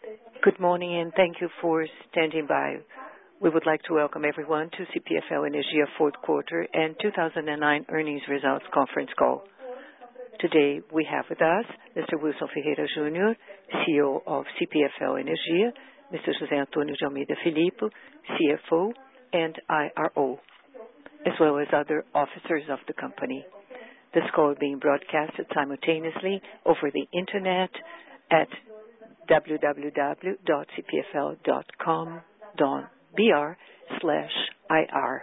Good morning, and thank you for standing by. We would like to welcome everyone to CPFL Energia fourth quarter and 2009 earnings results conference call. Today, we have with us Mr. Wilson Ferreira Jr., CEO of CPFL Energia, Mr. José Antônio de Almeida Filippo, CFO and IRO, as well as other officers of the company. This call is being broadcasted simultaneously over the internet at www.cpfl.com.br/ir.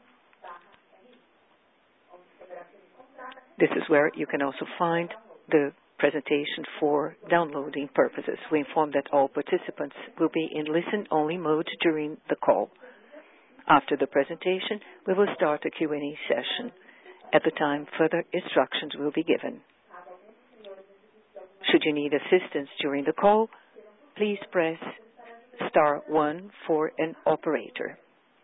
This is where you can also find the presentation for downloading purposes. We inform that all participants will be in listen-only mode during the call. After the presentation, we will start a Q&A session. At the time, further instructions will be given. Should you need assistance during the call, please press star 1 for an operator.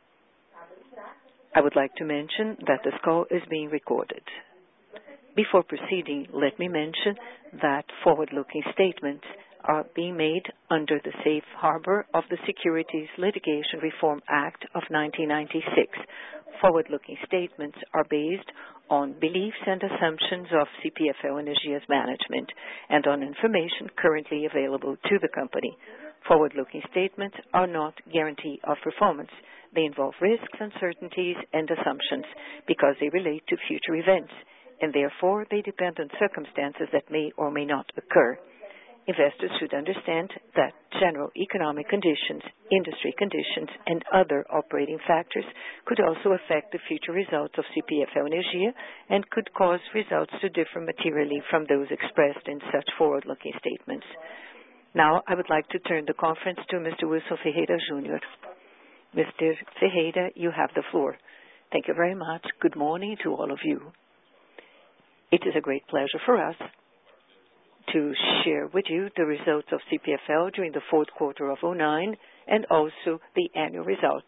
I would like to mention that this call is being recorded. Before proceeding, let me mention that forward-looking statements are being made under the safe harbor of the Securities Litigation Reform Act of 1996. Forward-looking statements are based on beliefs and assumptions of CPFL Energia's management and on information currently available to the company. Forward-looking statements are not guarantee of performance. They involve risks, uncertainties, and assumptions because they relate to future events, and therefore they depend on circumstances that may or may not occur. Investors should understand that general economic conditions, industry conditions, and other operating factors could also affect the future results of CPFL Energia and could cause results to differ materially from those expressed in such forward-looking statements. Now, I would like to turn the conference to Mr. Wilson Ferreira Jr. Mr. Ferreira, you have the floor. Thank you very much. Good morning to all of you. It is a great pleasure for us to share with you the results of CPFL during the fourth quarter of 2009 and also the annual results.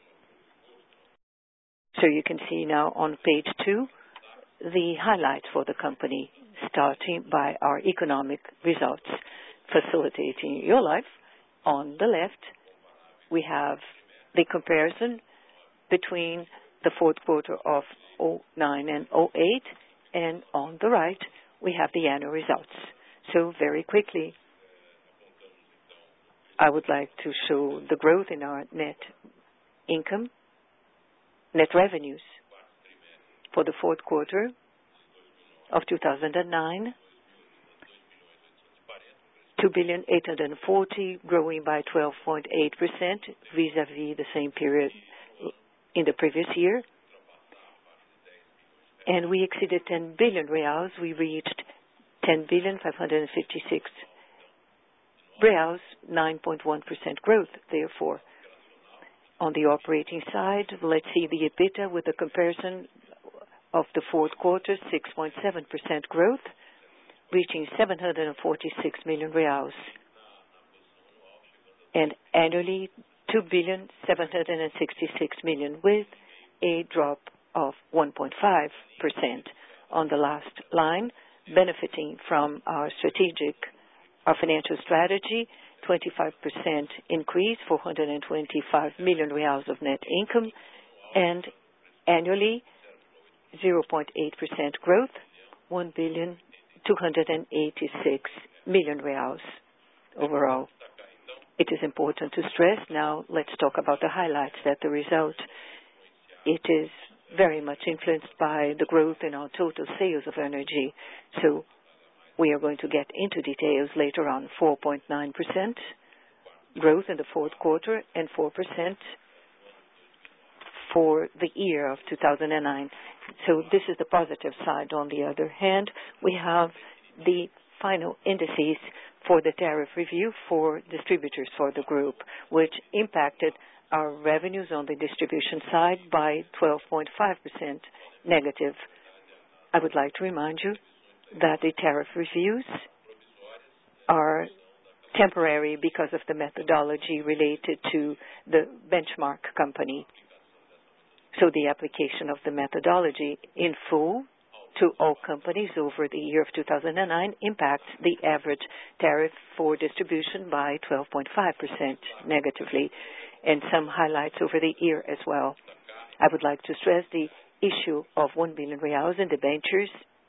So you can see now on page 2 the highlights for the company, starting by our economic results, facilitating your life. On the left, we have the comparison between the fourth quarter of 2009 and 2008, and on the right, we have the annual results. So very quickly, I would like to show the growth in our net income, net revenues for the fourth quarter of 2009, 2,840,000,000, growing by 12.8% vis-à-vis the same period in the previous year. And we exceeded 10 billion reals. We reached 10,556,000,000 reals, 9.1% growth, therefore. On the operating side, let's see the EBITDA with the comparison of the fourth quarter, 6.7% growth, reaching 746 million reals. And annually, 2,766,000,000 with a drop of 1.5%. On the last line, benefiting from our financial strategy, 25% increase, 425 million reals of net income, and annually 0.8% growth, 1,286,000,000 reals overall. It is important to stress now, let's talk about the highlights, that the result, it is very much influenced by the growth in our total sales of energy. So we are going to get into details later on. 4.9% growth in the fourth quarter and 4% for the year of 2009. So this is the positive side. On the other hand, we have the final indices for the tariff review for distributors for the group, which impacted our revenues on the distribution side by 12.5% negative. I would like to remind you that the tariff reviews are temporary because of the methodology related to the benchmark company. So the application of the methodology in full to all companies over the year of 2009 impacts the average tariff for distribution by 12.5% negatively, and some highlights over the year as well. I would like to stress the issue of 1 billion reais in debentures,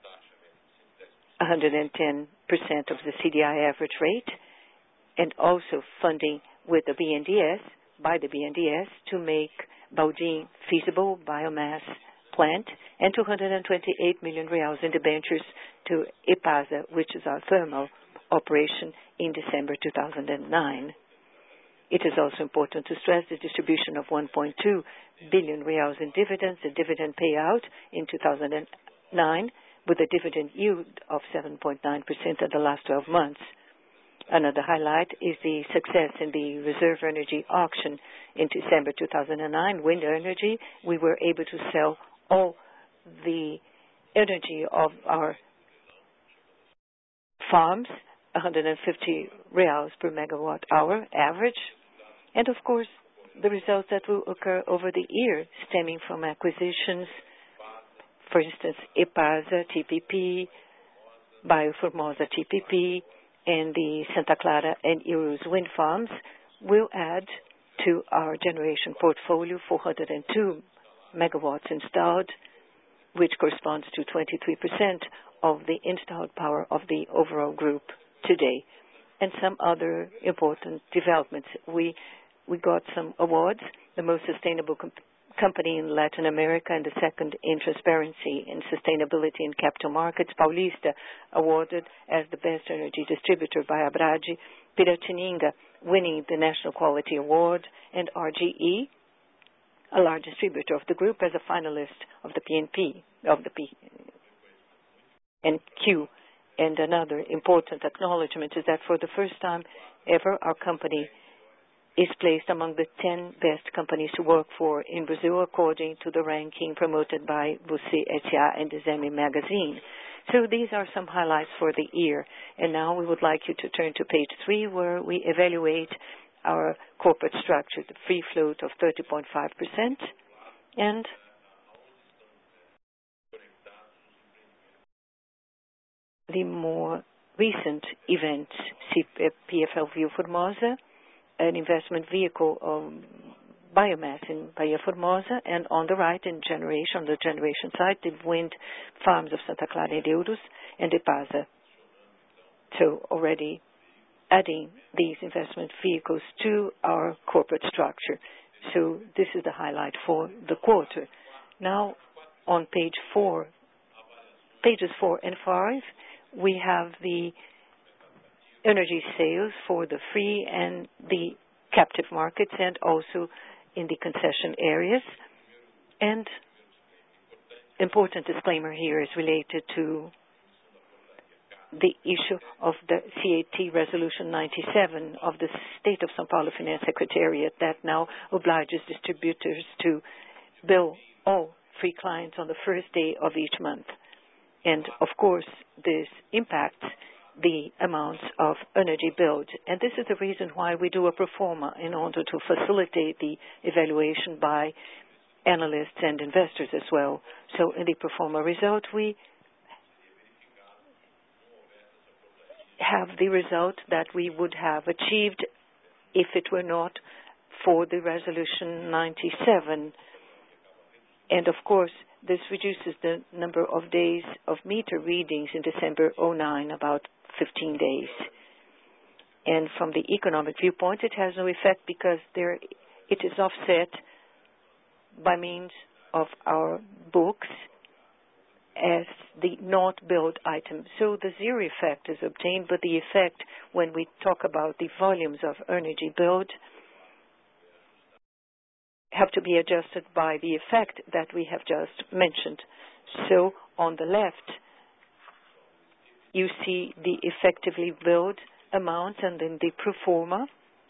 110% of the CDI average rate, and also funding with the BNDES, by the BNDES, to make Baldim feasible biomass plant, and 228 million reais in debentures to EPASA, which is our thermal operation, in December 2009. It is also important to stress the distribution of 1.2 billion reais in dividends, the dividend payout in 2009, with a dividend yield of 7.9% in the last 12 months. Another highlight is the success in the reserve energy auction in December 2009. Wind energy, we were able to sell all the energy of our farms, 150 reals per megawatt hour average, and of course the results that will occur over the year stemming from acquisitions, for instance, EPASA, TPP, Bioformosa, TPP, and the Santa Clara and Irus wind farms will add to our generation portfolio 402 megawatts installed, which corresponds to 23% of the installed power of the overall group today. And some other important developments. We got some awards, the most sustainable company in Latin America and the second in transparency and sustainability in capital markets. Paulista awarded as the best energy distributor by Abrade, Piratininga winning the National Quality Award, and RGE, a large distributor of the group, as a finalist of the PNP, of the PNQ. And another important acknowledgement is that for the first time ever, our company is placed among the 10 best companies to work for in Brazil, according to the ranking promoted by Você S.A. and Exame magazine. So these are some highlights for the year. And now we would like you to turn to page 3, where we evaluate our corporate structure, the free float of 30.5%, and the more recent event, PFL Bioformosa, an investment vehicle of biomass in Bahia Formosa, and on the right, on the generation side, the wind farms of Santa Clara and Eurus and EPASA. So already adding these investment vehicles to our corporate structure. So this is the highlight for the quarter. Now on pages 4 and 5, we have the energy sales for the free and the captive markets, and also in the concession areas. And important disclaimer here is related to the issue of the CAT Resolution 97 of the State of São Paulo Finance Secretariat that now obliges distributors to bill all free clients on the first day of each month. And of course, this impacts the amounts of energy billed. And this is the reason why we do a pro forma, in order to facilitate the evaluation by analysts and investors as well. So in the pro forma result, we have the result that we would have achieved if it were not for the Resolution 97. And of course, this reduces the number of days of meter readings in December 2009, about 15 days. And from the economic viewpoint, it has no effect because it is offset by means of our books as the not billed item. So the zero effect is obtained, but the effect when we talk about the volumes of energy billed have to be adjusted by the effect that we have just mentioned. So on the left, you see the effectively billed amount, and then the pro forma,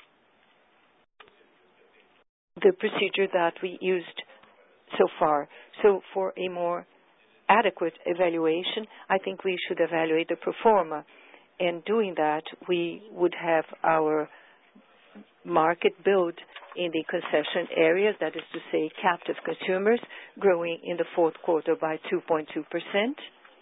the procedure that we used so far. So for a more adequate evaluation, I think we should evaluate the pro forma. And doing that, we would have our market build in the concession areas, that is to say captive consumers, growing in the fourth quarter by 2.2%,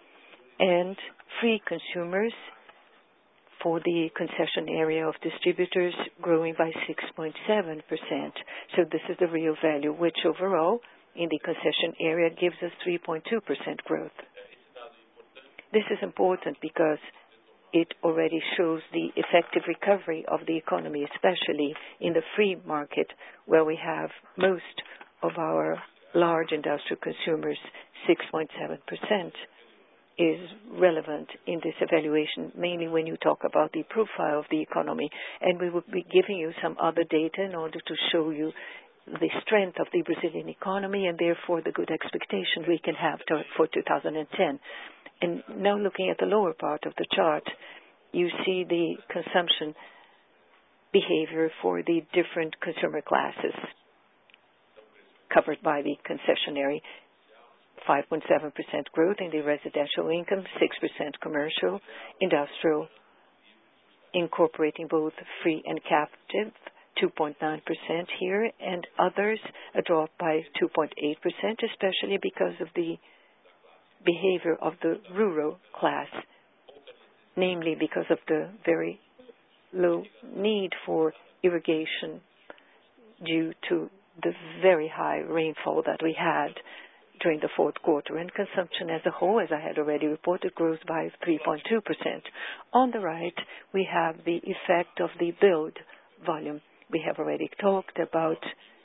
and free consumers for the concession area of distributors growing by 6.7%. So this is the real value, which overall in the concession area gives us 3.2% growth. This is important because it already shows the effective recovery of the economy, especially in the free market, where we have most of our large industrial consumers. 6.7% is relevant in this evaluation, mainly when you talk about the profile of the economy. And we will be giving you some other data in order to show you the strength of the Brazilian economy and therefore the good expectation we can have for 2010. And now looking at the lower part of the chart, you see the consumption behavior for the different consumer classes covered by the concessionary. 5.7% growth in the residential income, 6% commercial, industrial, incorporating both free and captive, 2.9% here, and others a drop by 2.8%, especially because of the behavior of the rural class, namely because of the very low need for irrigation due to the very high rainfall that we had during the fourth quarter. And consumption as a whole, as I had already reported, grows by 3.2%. On the right, we have the effect of the build volume. We have already talked about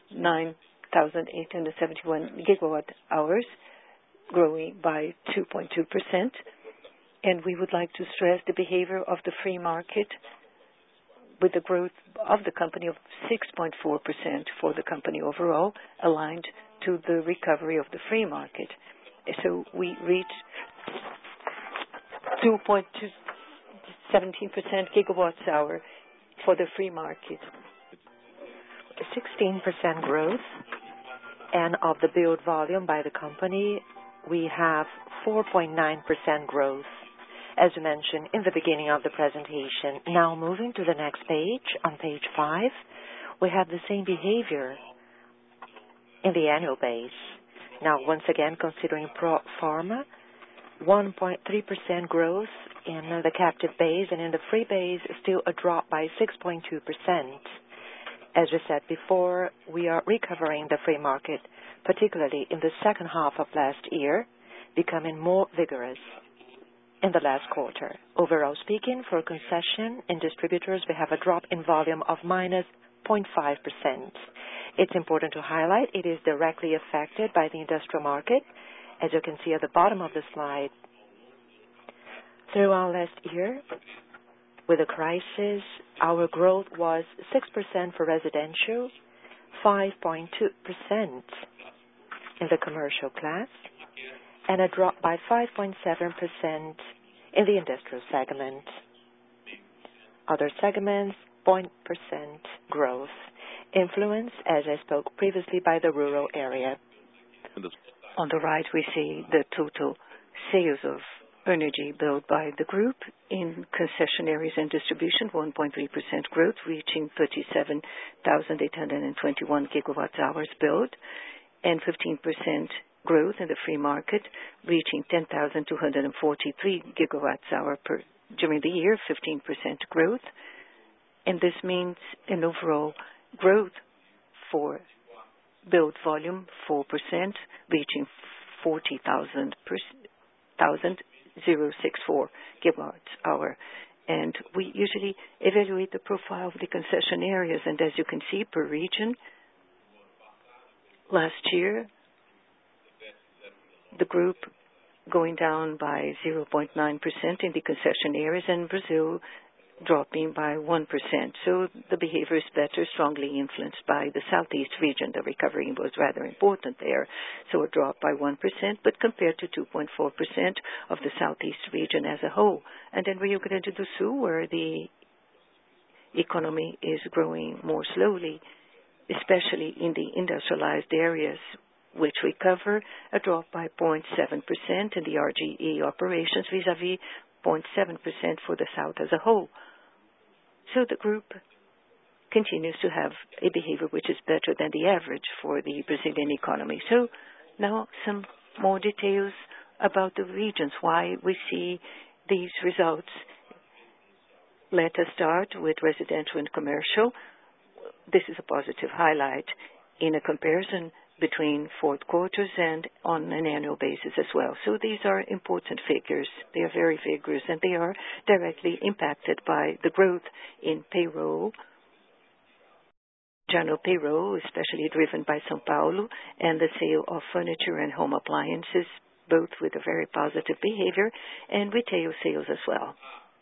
9,871 gigawatt hours, growing by 2.2%. And we would like to stress the behavior of the free market with the growth of the company of 6.4% for the company overall, aligned to the recovery of the free market. So we reached 2.17% gigawatts hour for the free market. 16% growth, and of the build volume by the company, we have 4.9% growth, as mentioned in the beginning of the presentation. Now moving to the next page, on page 5, we have the same behavior in the annual base. Now, once again, considering pro forma, 1.3% growth in the captive base, and in the free base, still a drop by 6.2%. As we said before, we are recovering the free market, particularly in the second half of last year, becoming more vigorous in the last quarter. Overall speaking, for concession and distributors, we have a drop in volume of minus 0.5%. It's important to highlight it is directly affected by the industrial market, as you can see at the bottom of the slide. Throughout last year, with the crisis, our growth was 6% for residential, 5.2% in the commercial class, and a drop by 5.7% in the industrial segment. Other segments, 0% growth, influenced, as I spoke previously, by the rural area. On the right, we see the total sales of energy billed by the group in concessionaries and distribution, 1.3% growth, reaching 37,821 gigawatt hours billed, and 15% growth in the free market, reaching 10,243 gigawatts hour during the year, 15% growth. And this means an overall growth for build volume, 4%, reaching 40,064 gigawatt hour. And we usually evaluate the profile of the concession areas, and as you can see, per region, last year, the group going down by 0.9% in the concession areas, and Brazil dropping by 1%. So the behavior is better, strongly influenced by the southeast region. The recovery was rather important there. So a drop by 1%, but compared to 2.4% of the southeast region as a whole. And then Rio Grande do Sul, where the economy is growing more slowly, especially in the industrialized areas, which we cover, a drop by 0.7% in the RGE operations vis-à-vis 0.7% for the south as a whole. So the group continues to have a behavior which is better than the average for the Brazilian economy. So now some more details about the regions, why we see these results. Let us start with residential and commercial. This is a positive highlight in a comparison between fourth quarters and on an annual basis as well. So these are important figures. They are very vigorous, and they are directly impacted by the growth in payroll, general payroll, especially driven by São Paulo, and the sale of furniture and home appliances, both with a very positive behavior, and retail sales as well.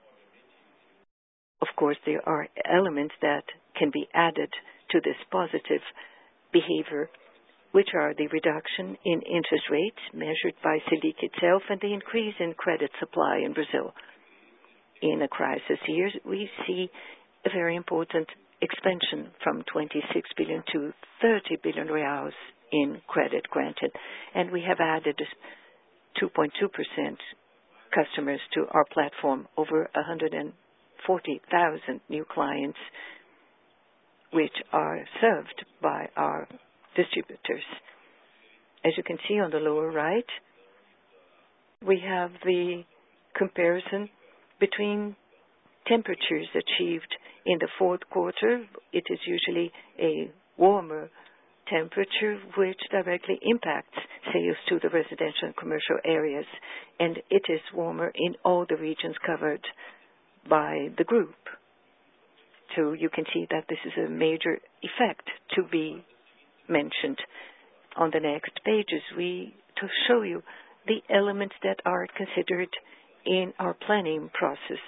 Of course, there are elements that can be added to this positive behavior, which are the reduction in interest rates measured by Selic itself and the increase in credit supply in Brazil. In a crisis year, we see a very important expansion from 26 billion to 30 billion reais in credit granted, and we have added 2.2% customers to our platform, over 140,000 new clients, which are served by our distributors. As you can see on the lower right, we have the comparison between temperatures achieved in the fourth quarter. It is usually a warmer temperature which directly impacts sales to the residential and commercial areas, and it is warmer in all the regions covered by the group. So you can see that this is a major effect to be mentioned. On the next pages, we to show you the elements that are considered in our planning process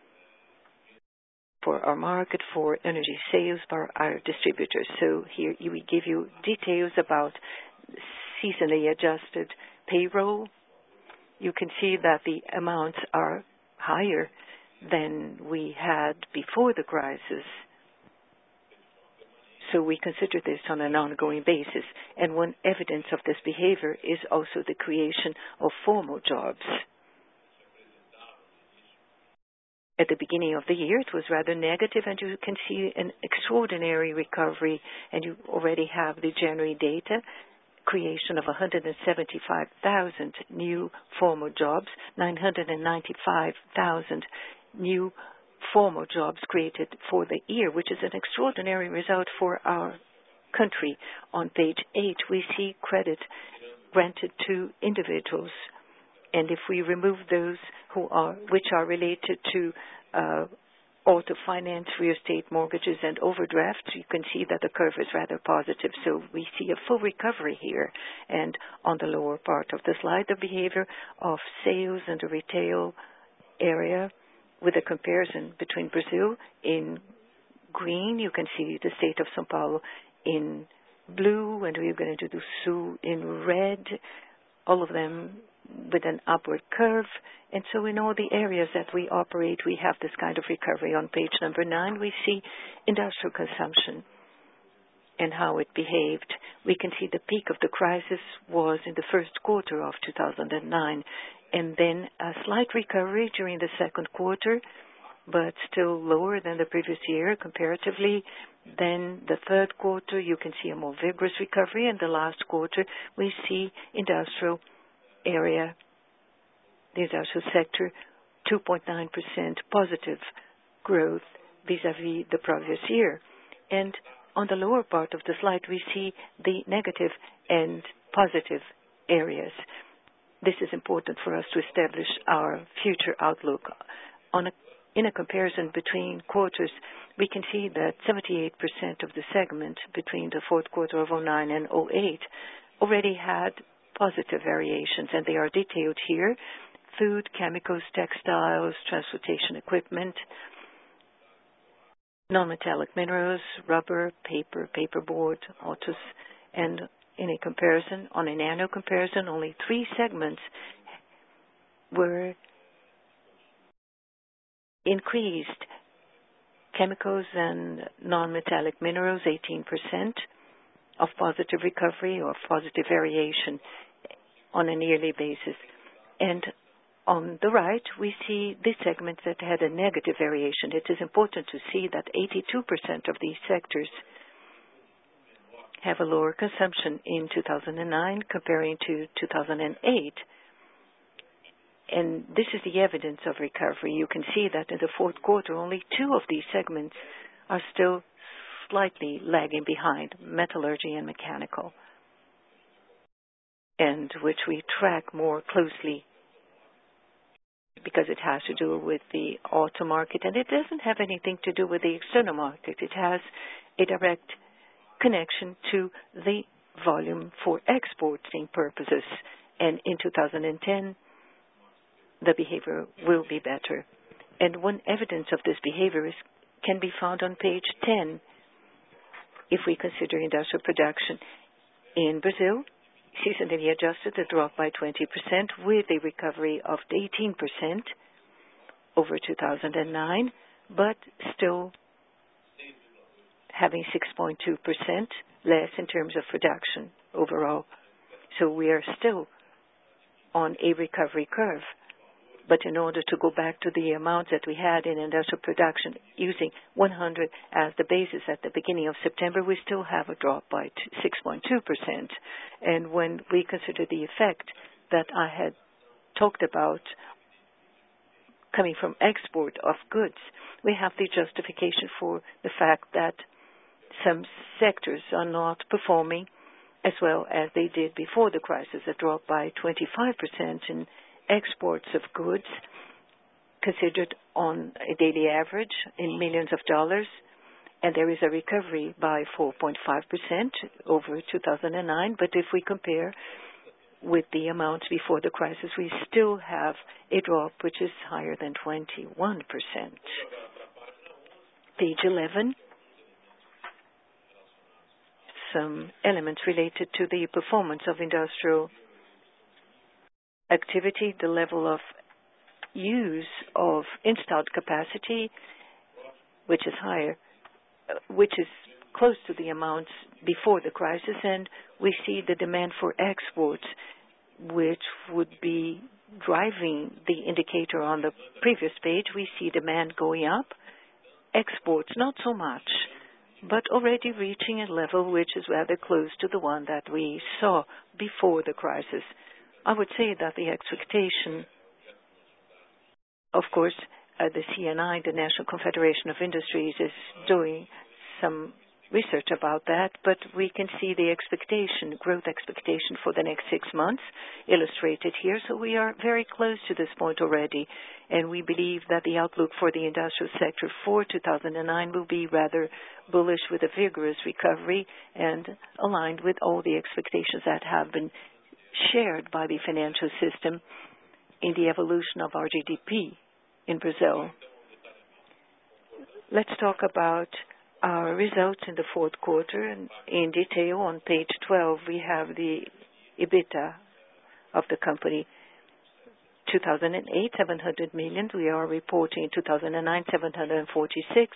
for our market, for energy sales, for our distributors. So here we give you details about seasonally adjusted payroll. You can see that the amounts are higher than we had before the crisis. So we consider this on an ongoing basis. And one evidence of this behavior is also the creation of formal jobs. At the beginning of the year, it was rather negative, and you can see an extraordinary recovery, and you already have the January data, creation of 175,000 new formal jobs, 995,000 new formal jobs created for the year, which is an extraordinary result for our country. On page 8, we see credit granted to individuals. And if we remove those which are related to auto finance, real estate mortgages, and overdrafts, you can see that the curve is rather positive. So we see a full recovery here. And on the lower part of the slide, the behavior of sales in the retail area with a comparison between Brazil in green. You can see the state of São Paulo in blue, and we're going to do Sul in red, all of them with an upward curve. And so in all the areas that we operate, we have this kind of recovery. On page number 9, we see industrial consumption and how it behaved. We can see the peak of the crisis was in the first quarter of 2009, and then a slight recovery during the second quarter, but still lower than the previous year comparatively. Then the third quarter, you can see a more vigorous recovery, and the last quarter, we see industrial area, the industrial sector, 2.9% positive growth vis-à-vis the previous year. And on the lower part of the slide, we see the negative and positive areas. This is important for us to establish our future outlook. In a comparison between quarters, we can see that 78% of the segment between the fourth quarter of 2009 and 2008 already had positive variations, and they are detailed here: food, chemicals, textiles, transportation equipment, non-metallic minerals, rubber, paper, paperboard, autos. And in a comparison, on an annual comparison, only 3 segments were increased: chemicals and non-metallic minerals, 18% of positive recovery or positive variation on a yearly basis. And on the right, we see the segments that had a negative variation. It is important to see that 82% of these sectors have a lower consumption in 2009 comparing to 2008. And this is the evidence of recovery. You can see that in the fourth quarter, only 2 of these segments are still slightly lagging behind, metallurgy and mechanical, and which we track more closely because it has to do with the auto market, and it doesn't have anything to do with the external market. It has a direct connection to the volume for exporting purposes, and in 2010, the behavior will be better. And one evidence of this behavior can be found on page 10. If we consider industrial production in Brazil, seasonally adjusted, a drop by 20% with a recovery of 18% over 2009, but still having 6.2% less in terms of production overall. So we are still on a recovery curve. But in order to go back to the amounts that we had in industrial production using 100 as the basis at the beginning of September, we still have a drop by 6.2%. And when we consider the effect that I had talked about coming from export of goods, we have the justification for the fact that some sectors are not performing as well as they did before the crisis, a drop by 25% in exports of goods considered on a daily average in millions of dollars, and there is a recovery by 4.5% over 2009. But if we compare with the amounts before the crisis, we still have a drop which is higher than 21%. Page 11. Some elements related to the performance of industrial activity, the level of use of installed capacity, which is higher, which is close to the amounts before the crisis, and we see the demand for exports, which would be driving the indicator on the previous page. We see demand going up, exports not so much, but already reaching a level which is rather close to the one that we saw before the crisis. I would say that the expectation, of course, the CNI, the National Confederation of Industries, is doing some research about that, but we can see the expectation, growth expectation for the next 6 months illustrated here. So we are very close to this point already, and we believe that the outlook for the industrial sector for 2009 will be rather bullish with a vigorous recovery and aligned with all the expectations that have been shared by the financial system in the evolution of our GDP in Brazil. Let's talk about our results in the fourth quarter in detail. On page 12, we have the EBITDA of the company. 2008, 700 million. We are reporting 2009, 746,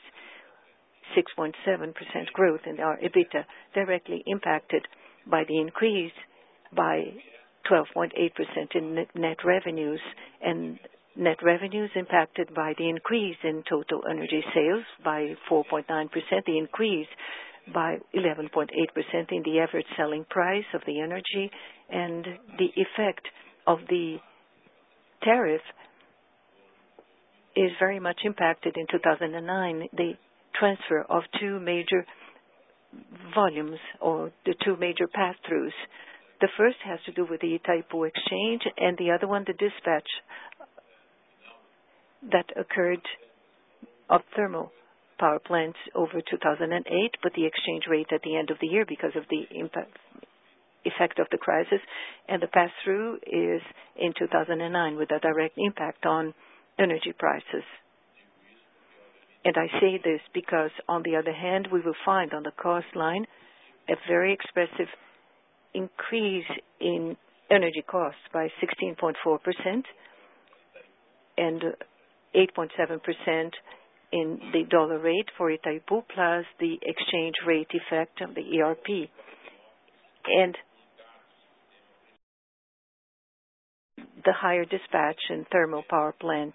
6.7% growth in our EBITDA, directly impacted by the increase by 12.8% in net revenues, and net revenues impacted by the increase in total energy sales by 4.9%, the increase by 11.8% in the average selling price of the energy, and the effect of the tariff is very much impacted in 2009, the transfer of 2 major volumes or the 2 major pass-throughs. The first has to do with the Itaipu exchange, and the other one, the dispatch that occurred of thermal power plants over 2008, but the exchange rate at the end of the year because of the effect of the crisis, and the pass-through is in 2009 with a direct impact on energy prices. And I say this because, on the other hand, we will find on the cost line a very expressive increase in energy costs by 16.4% and 8.7% in the dollar rate for Itaipu, plus the exchange rate effect of the ERP. And the higher dispatch in thermal power plants.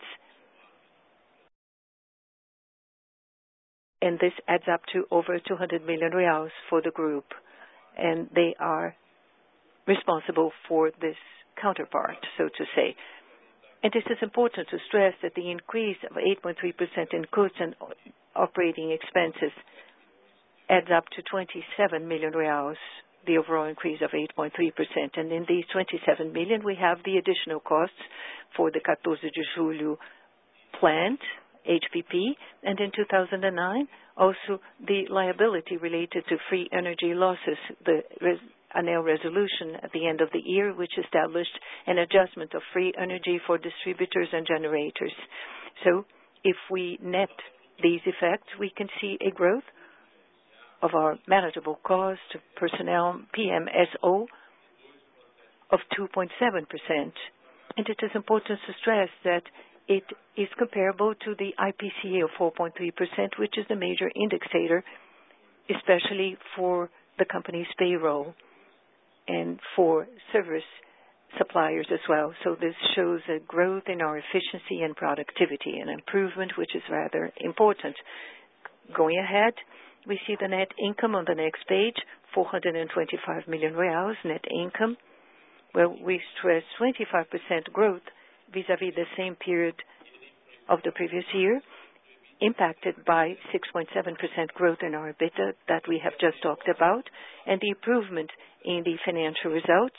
And this adds up to over 200 million reais for the group. And they are responsible for this counterpart, so to say. It is important to stress that the increase of 8.3% in costs and operating expenses adds up to 27 million reais, the overall increase of 8.3%. And in these 27 million, we have the additional costs for the 14 de Julho plant, HPP, and in 2009, also the liability related to free energy losses, the ANEEL resolution at the end of the year, which established an adjustment of free energy for distributors and generators. So if we net these effects, we can see a growth of our manageable cost, personnel, PMSO, of 2.7%. And it is important to stress that it is comparable to the IPCA of 4.3%, which is the major indexator, especially for the company's payroll and for service suppliers as well. So this shows a growth in our efficiency and productivity, an improvement which is rather important. Going ahead, we see the net income on the next page, 425 million reais net income, where we stress 25% growth vis-à-vis the same period of the previous year, impacted by 6.7% growth in our EBITDA that we have just talked about, and the improvement in the financial results.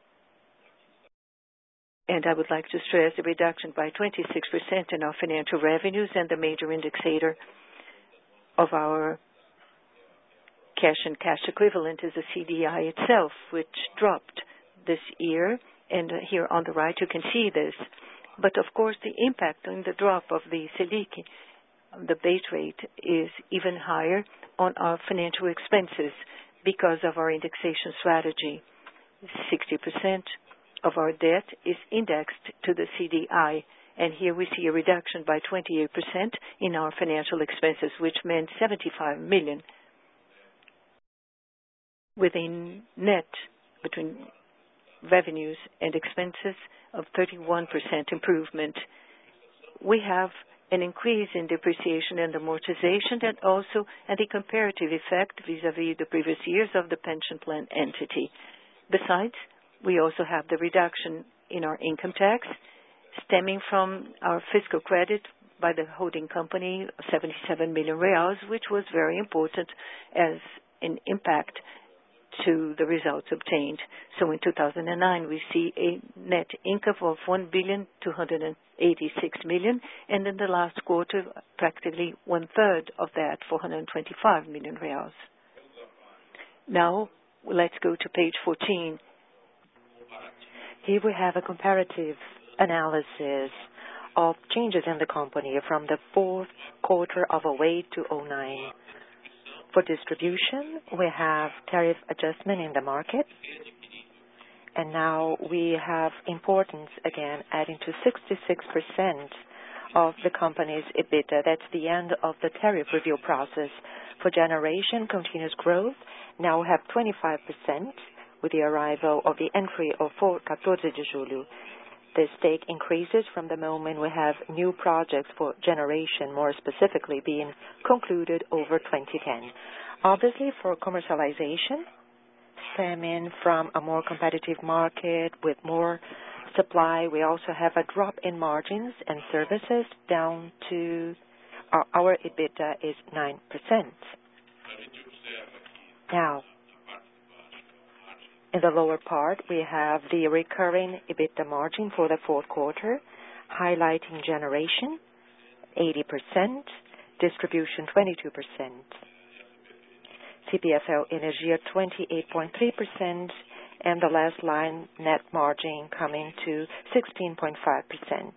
And I would like to stress the reduction by 26% in our financial revenues, and the major indexator of our cash and cash equivalent is the CDI itself, which dropped this year. And here on the right, you can see this. But of course, the impact on the drop of the Selic, the base rate, is even higher on our financial expenses because of our indexation strategy. 60% of our debt is indexed to the CDI, and here we see a reduction by 28% in our financial expenses, which meant 75 million, with a net between revenues and expenses of 31% improvement. We have an increase in depreciation and amortization, and also the comparative effect vis-à-vis the previous years of the pension plan entity. Besides, we also have the reduction in our income tax stemming from our fiscal credit by the holding company, 77 million reais, which was very important as an impact to the results obtained. So in 2009, we see a net income of 1,286 million, and in the last quarter, practically one-third of that, 425 million reais. Now, let's go to page 14. Here we have a comparative analysis of changes in the company from the fourth quarter of 2008 to 2009. For distribution, we have tariff adjustment in the market, and now we have importance again adding to 66% of the company's EBITDA. That's the end of the tariff review process. For generation, continuous growth. Now we have 25% with the arrival of the entry of 14 de Julho. The stake increases from the moment we have new projects for generation, more specifically being concluded over 2010. Obviously, for commercialization, stemming from a more competitive market with more supply, we also have a drop in margins and services down to our EBITDA is 9%. Now, in the lower part, we have the recurring EBITDA margin for the fourth quarter, highlighting generation, 80%, distribution, 22%, CPFL Energia, 28.3%, and the last line, net margin, coming to 16.5%.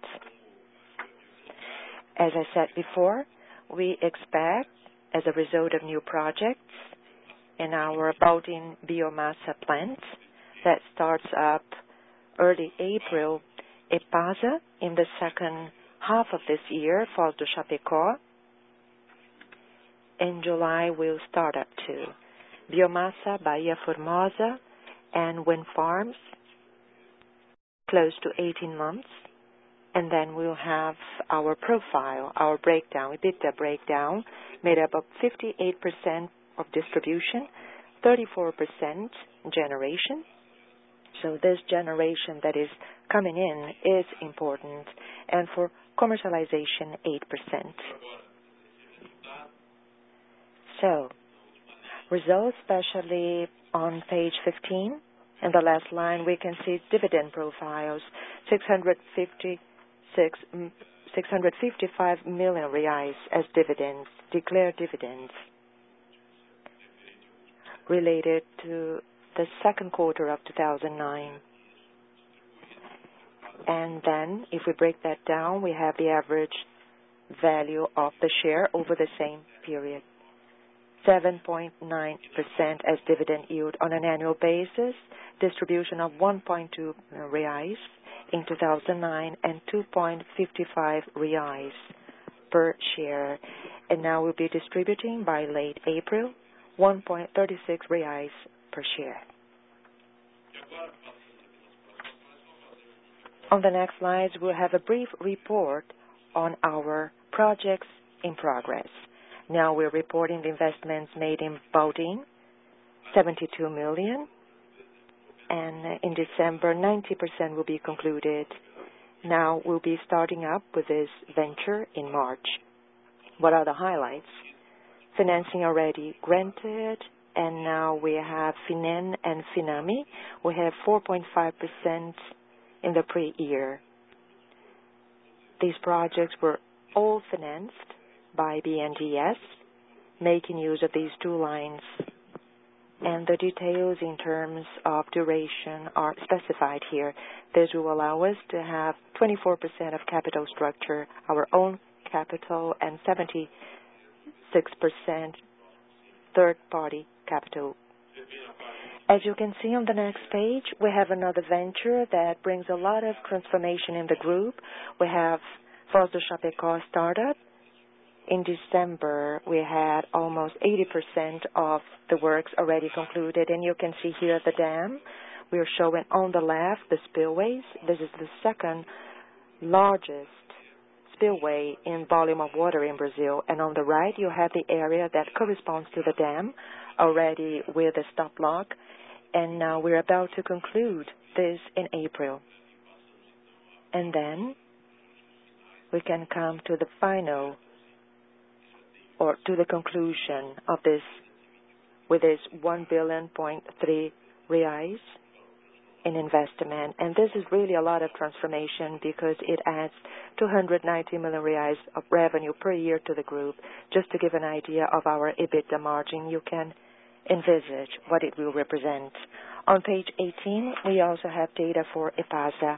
As I said before, we expect, as a result of new projects, in our Baldin biomassa plant that starts up early April, EPASA in the second half of this year, Foz do Chapecó. In July, we'll start up too. Biomassa, Bahia Formosa, and wind farms, close to 18 months. And then we'll have our profile, our breakdown, EBITDA breakdown, made up of 58% of distribution, 34% generation, So this generation that is coming in is important. And for commercialization, 8%. So, results, especially on page 15, in the last line, we can see dividend profiles, 655 million reais as dividends, declared dividends, related to the second quarter of 2009. And then, if we break that down, we have the average value of the share over the same period. 7.9% as dividend yield on an annual basis, distribution of 1.2 reais in 2009 and 2.55 reais per share. And now we'll be distributing by late April 1.36 reais per share. On the next slides, we'll have a brief report on our projects in progress. Now we're reporting the investments made in Baudin, 72 million, and in December, 90% will be concluded. Now we'll be starting up with this venture in March. What are the highlights? Financing already granted, and now we have Finen and Finame. We have 4.5% in the pre-year. These projects were all financed by BNDES, making use of these two lines. And the details in terms of duration are specified here. This will allow us to have 24% of capital structure, our own capital, and 76% third-party capital. As you can see on the next page, we have another venture that brings a lot of transformation in the group. We have Foz do Chapecó startup. In December, we had almost 80% of the works already concluded, and you can see here the dam. We are showing on the left the spillways. This is the second largest spillway in volume of water in Brazil, and on the right you have the area that corresponds to the dam, already with a stop lock, and now we're about to conclude this in April. And then we can come to the final, or to the conclusion of this, with this 1.3 billion reais in investment. And this is really a lot of transformation because it adds 290 million reais of revenue per year to the group. Just to give an idea of our EBITDA margin, you can envisage what it will represent. On page 18, we also have data for EPASA.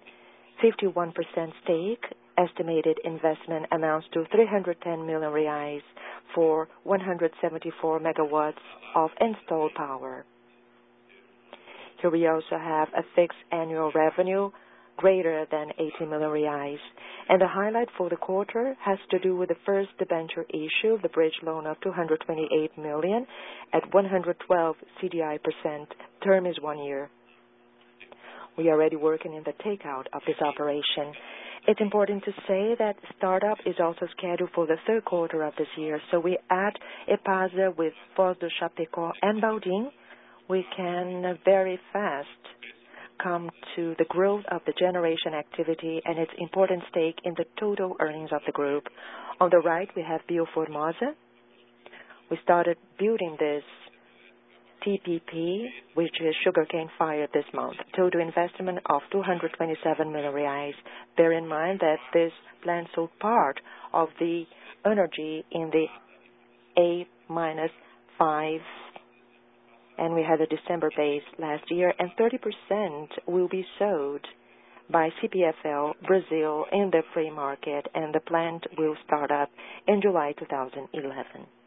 51% stake. Estimated investment amounts to 310 million reais for 174 megawatts of installed power. Here we also have a fixed annual revenue greater than 80 million reais. And the highlight for the quarter has to do with the first debenture issue, the bridge loan of 228 million at 112 CDI%. Term is 1 year. We are already working in the takeout of this operation. It's important to say that startup is also scheduled for the third quarter of this year. So we add EPASA with Foz do Chapecó and Baudin. We can very fast come to the growth of the generation activity and its important stake in the total earnings of the group. On the right, we have Bioformosa. We started building this TPP, which is sugarcane fired this month. Total investment of 227 million reais. Bear in mind that this plant sold part of the energy in the A-5, and we had a December base last year, and 30% will be sold by CPFL Brazil in the free market, and the plant will start up in July 2011.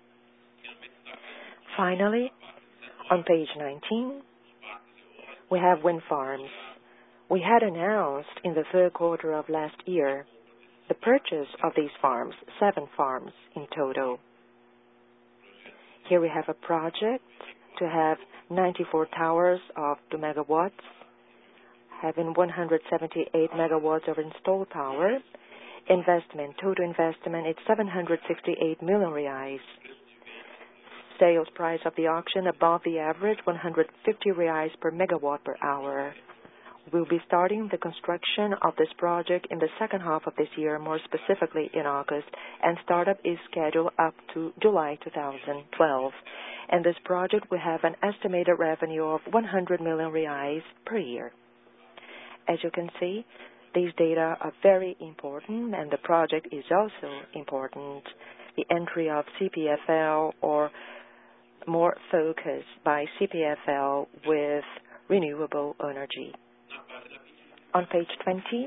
Finally, on page 19, we have wind farms. We had announced in the third quarter of last year the purchase of these farms, 7 farms in total. Here we have a project to have 94 towers of 2 megawatts, having 178 megawatts of installed power. Investment, total investment, is 768 million reais. sales price of the auction above the average 150 reais per megawatt per hour. We'll be starting the construction of this project in the second half of this year, more specifically in August, and startup is scheduled up to July 2012. And this project will have an estimated revenue of 100 million reais per year. As you can see, these data are very important, and the project is also important. The entry of CPFL, or more focus by CPFL with renewable energy. On page 20,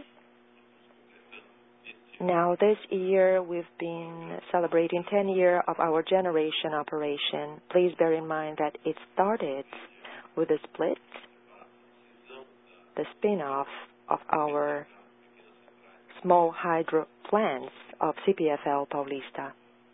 now this year we've been celebrating 10 years of our generation operation. Please bear in mind that it started with a split, the spin-off of our small hydro plants of CPFL Paulista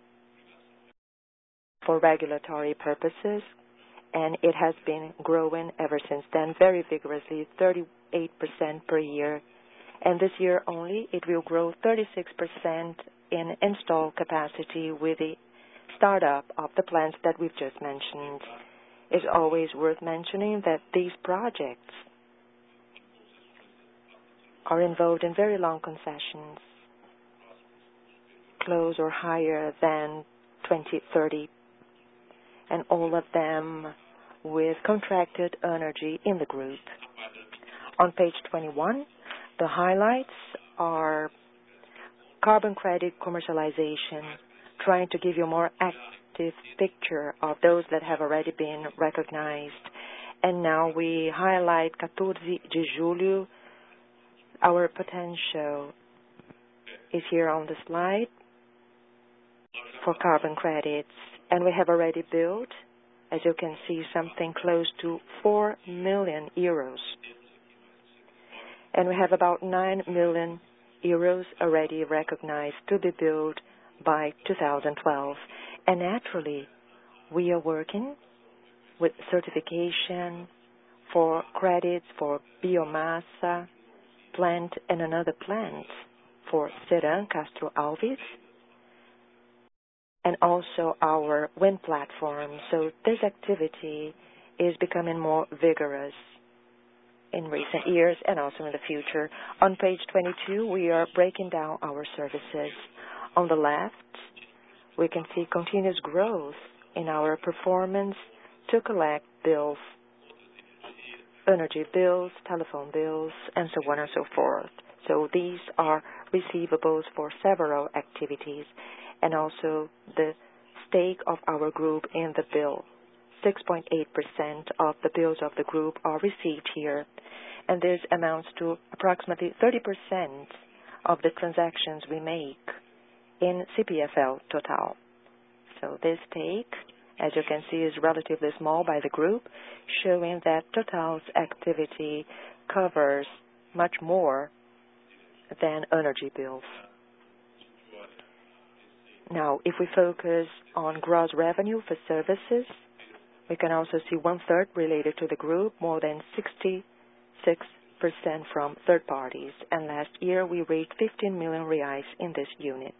for regulatory purposes, and it has been growing ever since then very vigorously, 38% per year. And this year only, it will grow 36% in installed capacity with the startup of the plants that we've just mentioned. It's always worth mentioning that these projects are involved in very long concessions, close or higher than 2030, and all of them with contracted energy in the group. On page 21, the highlights are carbon credit commercialization, trying to give you a more active picture of those that have already been recognized. And now we highlight 14 de Julho. Our potential is here on the slide for carbon credits, and we have already built, as you can see, something close to 4 million euros. And we have about 9 million euros already recognized to be built by 2012. And naturally, we are working with certification for credits for biomassa plant and another plant for Serã Castro Alves, and also our wind platform. So this activity is becoming more vigorous in recent years and also in the future. On page 22, we are breaking down our services. On the left, we can see continuous growth in our performance to collect bills, energy bills, telephone bills, and so on and so forth. So these are receivables for several activities, and also the stake of our group in the bill. 6.8% of the bills of the group are received here, and this amounts to approximately 30% of the transactions we make in CPFL Total. So this stake, as you can see, is relatively small by the group, showing that Total's activity covers much more than energy bills. Now, if we focus on gross revenue for services, we can also see 1/3 related to the group, more than 66% from third parties. And last year, we reached 15 million reais in this unit.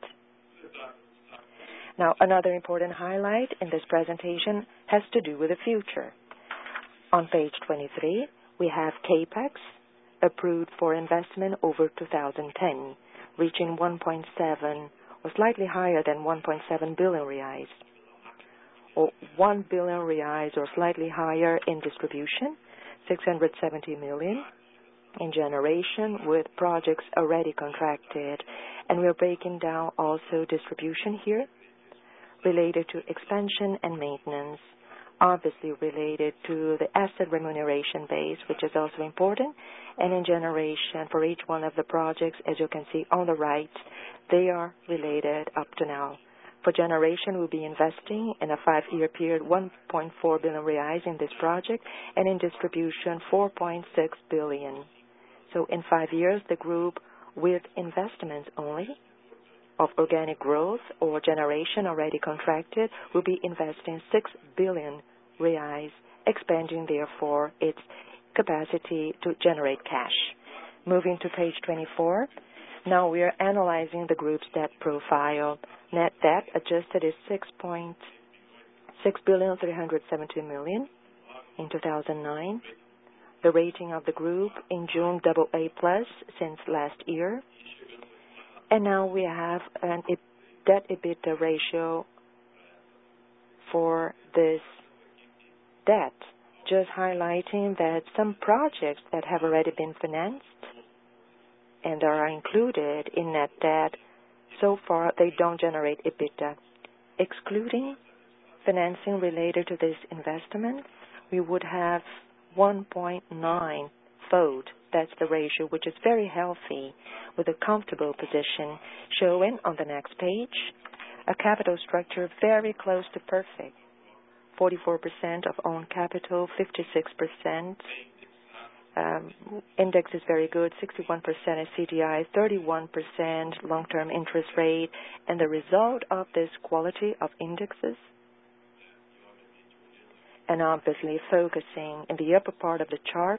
Now, another important highlight in this presentation has to do with the future. On page 23, we have CAPEX approved for investment over 2010, reaching 1.7 or slightly higher than 1.7 billion reais, or 1 billion reais or slightly higher in distribution, 670 million in generation with projects already contracted. And we're breaking down also distribution here, related to expansion and maintenance, obviously related to the asset remuneration base, which is also important, and in generation for each one of the projects, as you can see on the right, they are related up to now. For generation, we'll be investing in a 5-year period 1.4 billion reais in this project, and in distribution 4.6 billion. So in 5 years, the group with investments only of organic growth or generation already contracted will be investing 6 billion reais, expanding therefore its capacity to generate cash. Moving to page 24, now we are analyzing the group's debt profile. Net debt adjusted is 6.6 6,372,000,000 in 2009. The rating of the group in June, AA+ since last year. And now we have a debt-EBITDA ratio for this debt, just highlighting that some projects that have already been financed and are included in net debt, so far they don't generate EBITDA. Excluding financing related to this investment, we would have 1.9-fold. That's the ratio, which is very healthy, with a comfortable position, showing on the next page a capital structure very close to perfect. 44% of own capital, 56%. Index is very good, 61% is CDI, 31% long-term interest rate, and the result of this quality of indexes, and obviously focusing in the upper part of the chart,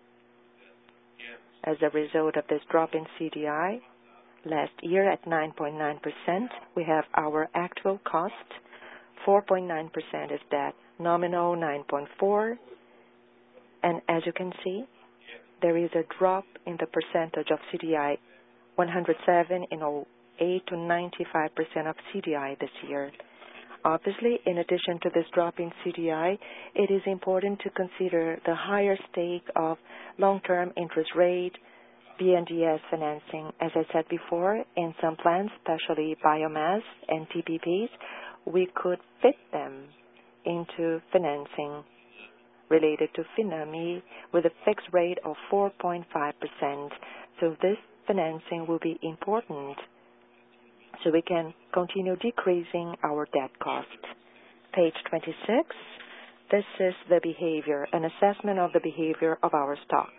as a result of this drop in CDI, last year at 9.9%, we have our actual cost, 4.9% is that, nominal 9.4%, and as you can see, there is a drop in the percentage of CDI, 107 in 08 to 95% of CDI this year. Obviously, in addition to this drop in CDI, it is important to consider the higher stake of long-term interest rate, BNDES financing. As I said before, in some plants, especially biomass and TPPs, we could fit them into financing related to FINAME with a fixed rate of 4.5%. So this financing will be important so we can continue decreasing our debt cost. Page 26, this is the behavior, an assessment of the behavior of our stock.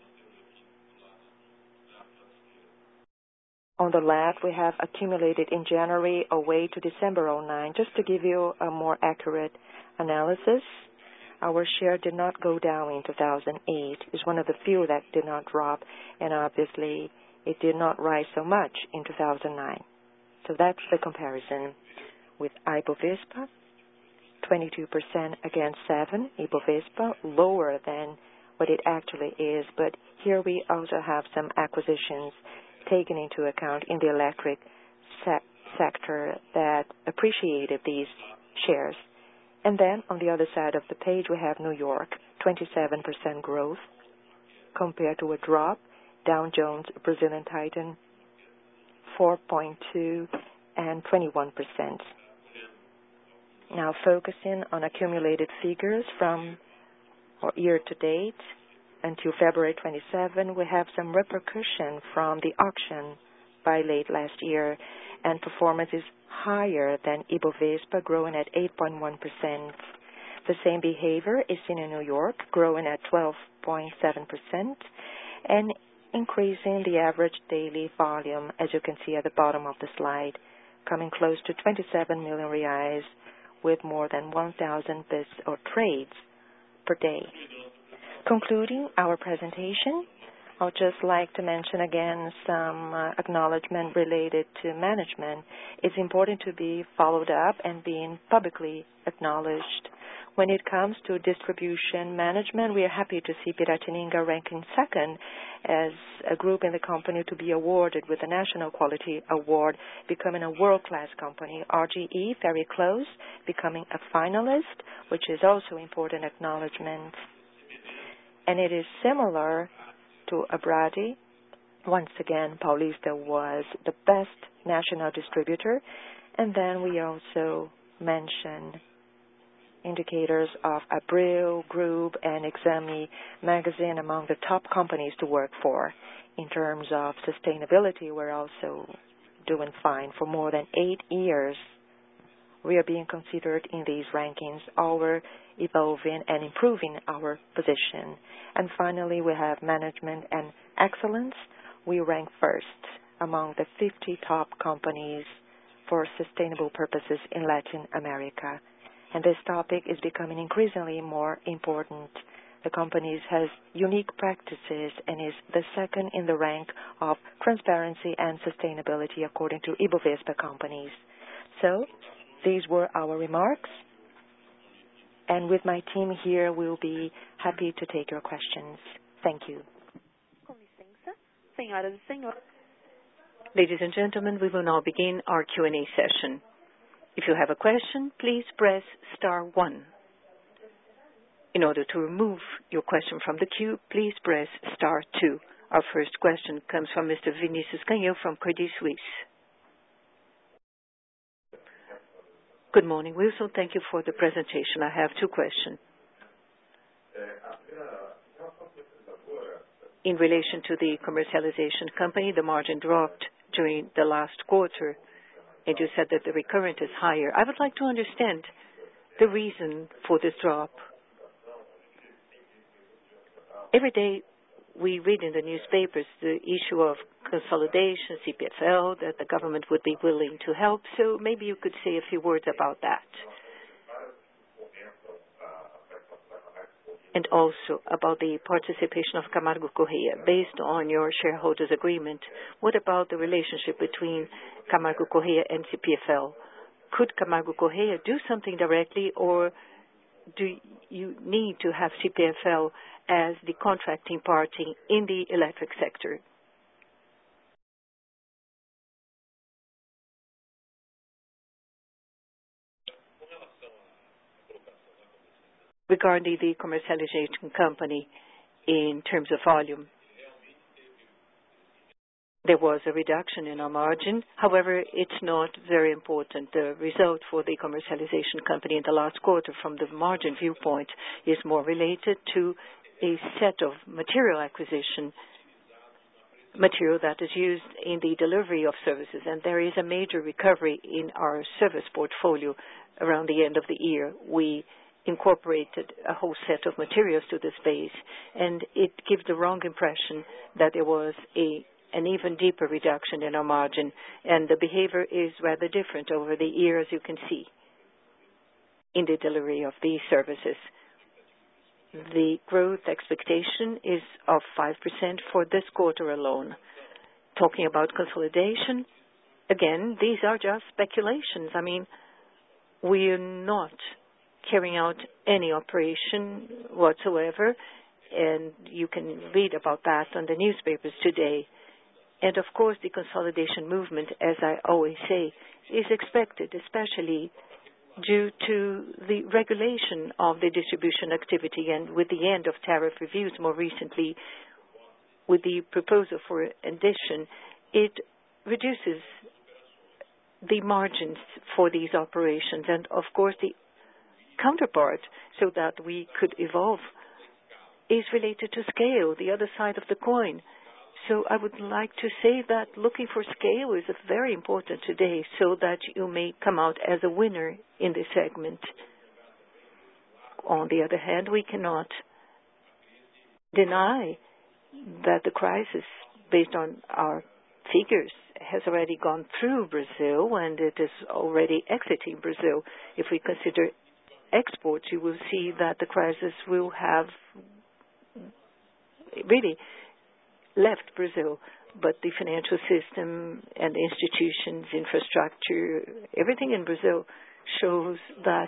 On the left, we have accumulated in January 08 to December 09. Just to give you a more accurate analysis, our share did not go down in 2008. It's one of the few that did not drop, and obviously it did not rise so much in 2009. So that's the comparison with Ibovespa, 22% against 7. Ibovespa lower than what it actually is, but here we also have some acquisitions taken into account in the electric sector that appreciated these shares. And then on the other side of the page, we have New York, 27% growth compared to a drop. Dow Jones, Brazilian Titan, 4.2 and 21%. Now focusing on accumulated figures from year to date until February 27, we have some repercussion from the auction by late last year, and performance is higher than Ibovespa, growing at 8.1%. The same behavior is seen in New York, growing at 12.7%, and increasing the average daily volume, as you can see at the bottom of the slide, coming close to 27 million reais with more than 1,000 bids or trades per day. Concluding our presentation, I would just like to mention again some acknowledgement related to management. It's important to be followed up and being publicly acknowledged. When it comes to distribution management, we are happy to see Piratininga ranking second as a group in the company to be awarded with the National Quality Award, becoming a world-class company. RGE, very close, becoming a finalist, which is also important acknowledgement. And it is similar to Abrade. Once again, Paulista was the best national distributor. And then we also mention indicators of Abril Group and Exame magazine among the top companies to work for. In terms of sustainability, we're also doing fine. For more than 8 years, we are being considered in these rankings, our evolving and improving our position. And finally, we have management and excellence. We rank first among the 50 top companies for sustainable purposes in Latin America. And this topic is becoming increasingly more important. The company has unique practices and is the second in the rank of transparency and sustainability according to Ibovespa companies. So, these were our remarks. And with my team here, we'll be happy to take your questions. Thank you. Ladies and gentlemen, we will now begin our Q&A session. If you have a question, please press star 1. In order to remove your question from the queue, please press star 2. Our first question comes from Mr. Vinicius Canhão from Credit Suisse. Good morning, Wilson. Thank you for the presentation. I have 2 questions. In relation to the commercialization company, the margin dropped during the last quarter, and you said that the recurrent is higher. I would like to understand the reason for this drop. Every day we read in the newspapers the issue of consolidation, CPFL, that the government would be willing to help, so maybe you could say a few words about that. And also about the participation of Camargo Correa. Based on your shareholders' agreement, what about the relationship between Camargo Correa and CPFL? Could Camargo Correa do something directly, or do you need to have CPFL as the contracting party in the electric sector? Regarding the commercialization company in terms of volume, there was a reduction in our margin. However, it's not very important. The result for the commercialization company in the last quarter from the margin viewpoint is more related to a set of material acquisition, material that is used in the delivery of services. And there is a major recovery in our service portfolio around the end of the year. We incorporated a whole set of materials to this base, and it gives the wrong impression that there was an even deeper reduction in our margin, and the behavior is rather different over the year, as you can see, in the delivery of these services. The growth expectation is of 5% for this quarter alone. Talking about consolidation, again, these are just speculations. I mean, we are not carrying out any operation whatsoever, and you can read about that on the newspapers today. And of course, the consolidation movement, as I always say, is expected, especially due to the regulation of the distribution activity, and with the end of tariff reviews more recently, with the proposal for addition, it reduces the margins for these operations. And of course, the counterpart, so that we could evolve, is related to scale, the other side of the coin. So I would like to say that looking for scale is very important today, so that you may come out as a winner in this segment. On the other hand, we cannot deny that the crisis, based on our figures, has already gone through Brazil, and it is already exiting Brazil. If we consider exports, you will see that the crisis will have really left Brazil, but the financial system and institutions, infrastructure, everything in Brazil shows that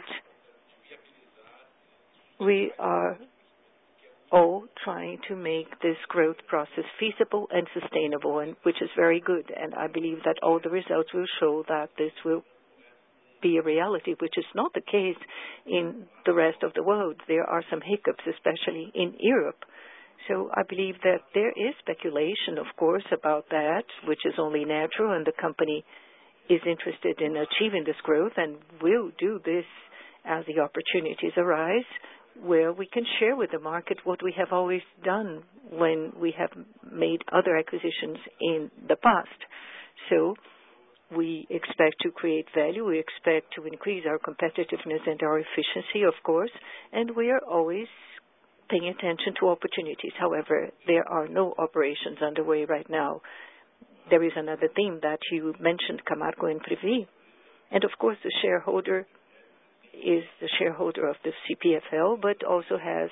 we are all trying to make this growth process feasible and sustainable, and which is very good. And I believe that all the results will show that this will be a reality, which is not the case in the rest of the world. There are some hiccups, especially in Europe. So I believe that there is speculation, of course, about that, which is only natural, and the company is interested in achieving this growth and will do this as the opportunities arise, where we can share with the market what we have always done when we have made other acquisitions in the past. So we expect to create value, we expect to increase our competitiveness and our efficiency, of course, and we are always paying attention to opportunities. However, there are no operations underway right now. There is another theme that you mentioned, Camargo and Previ, and of course the shareholder is the shareholder of the CPFL, but also has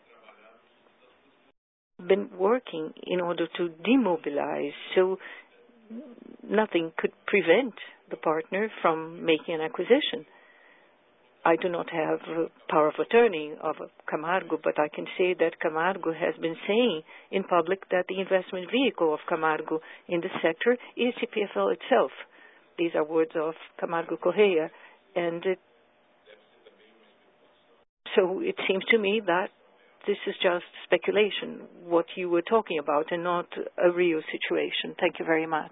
been working in order to demobilize, so nothing could prevent the partner from making an acquisition. I do not have power of attorney of Camargo, but I can say that Camargo has been saying in public that the investment vehicle of Camargo in the sector is CPFL itself. These are words of Camargo Correa, and so it seems to me that this is just speculation, what you were talking about, and not a real situation. Thank you very much.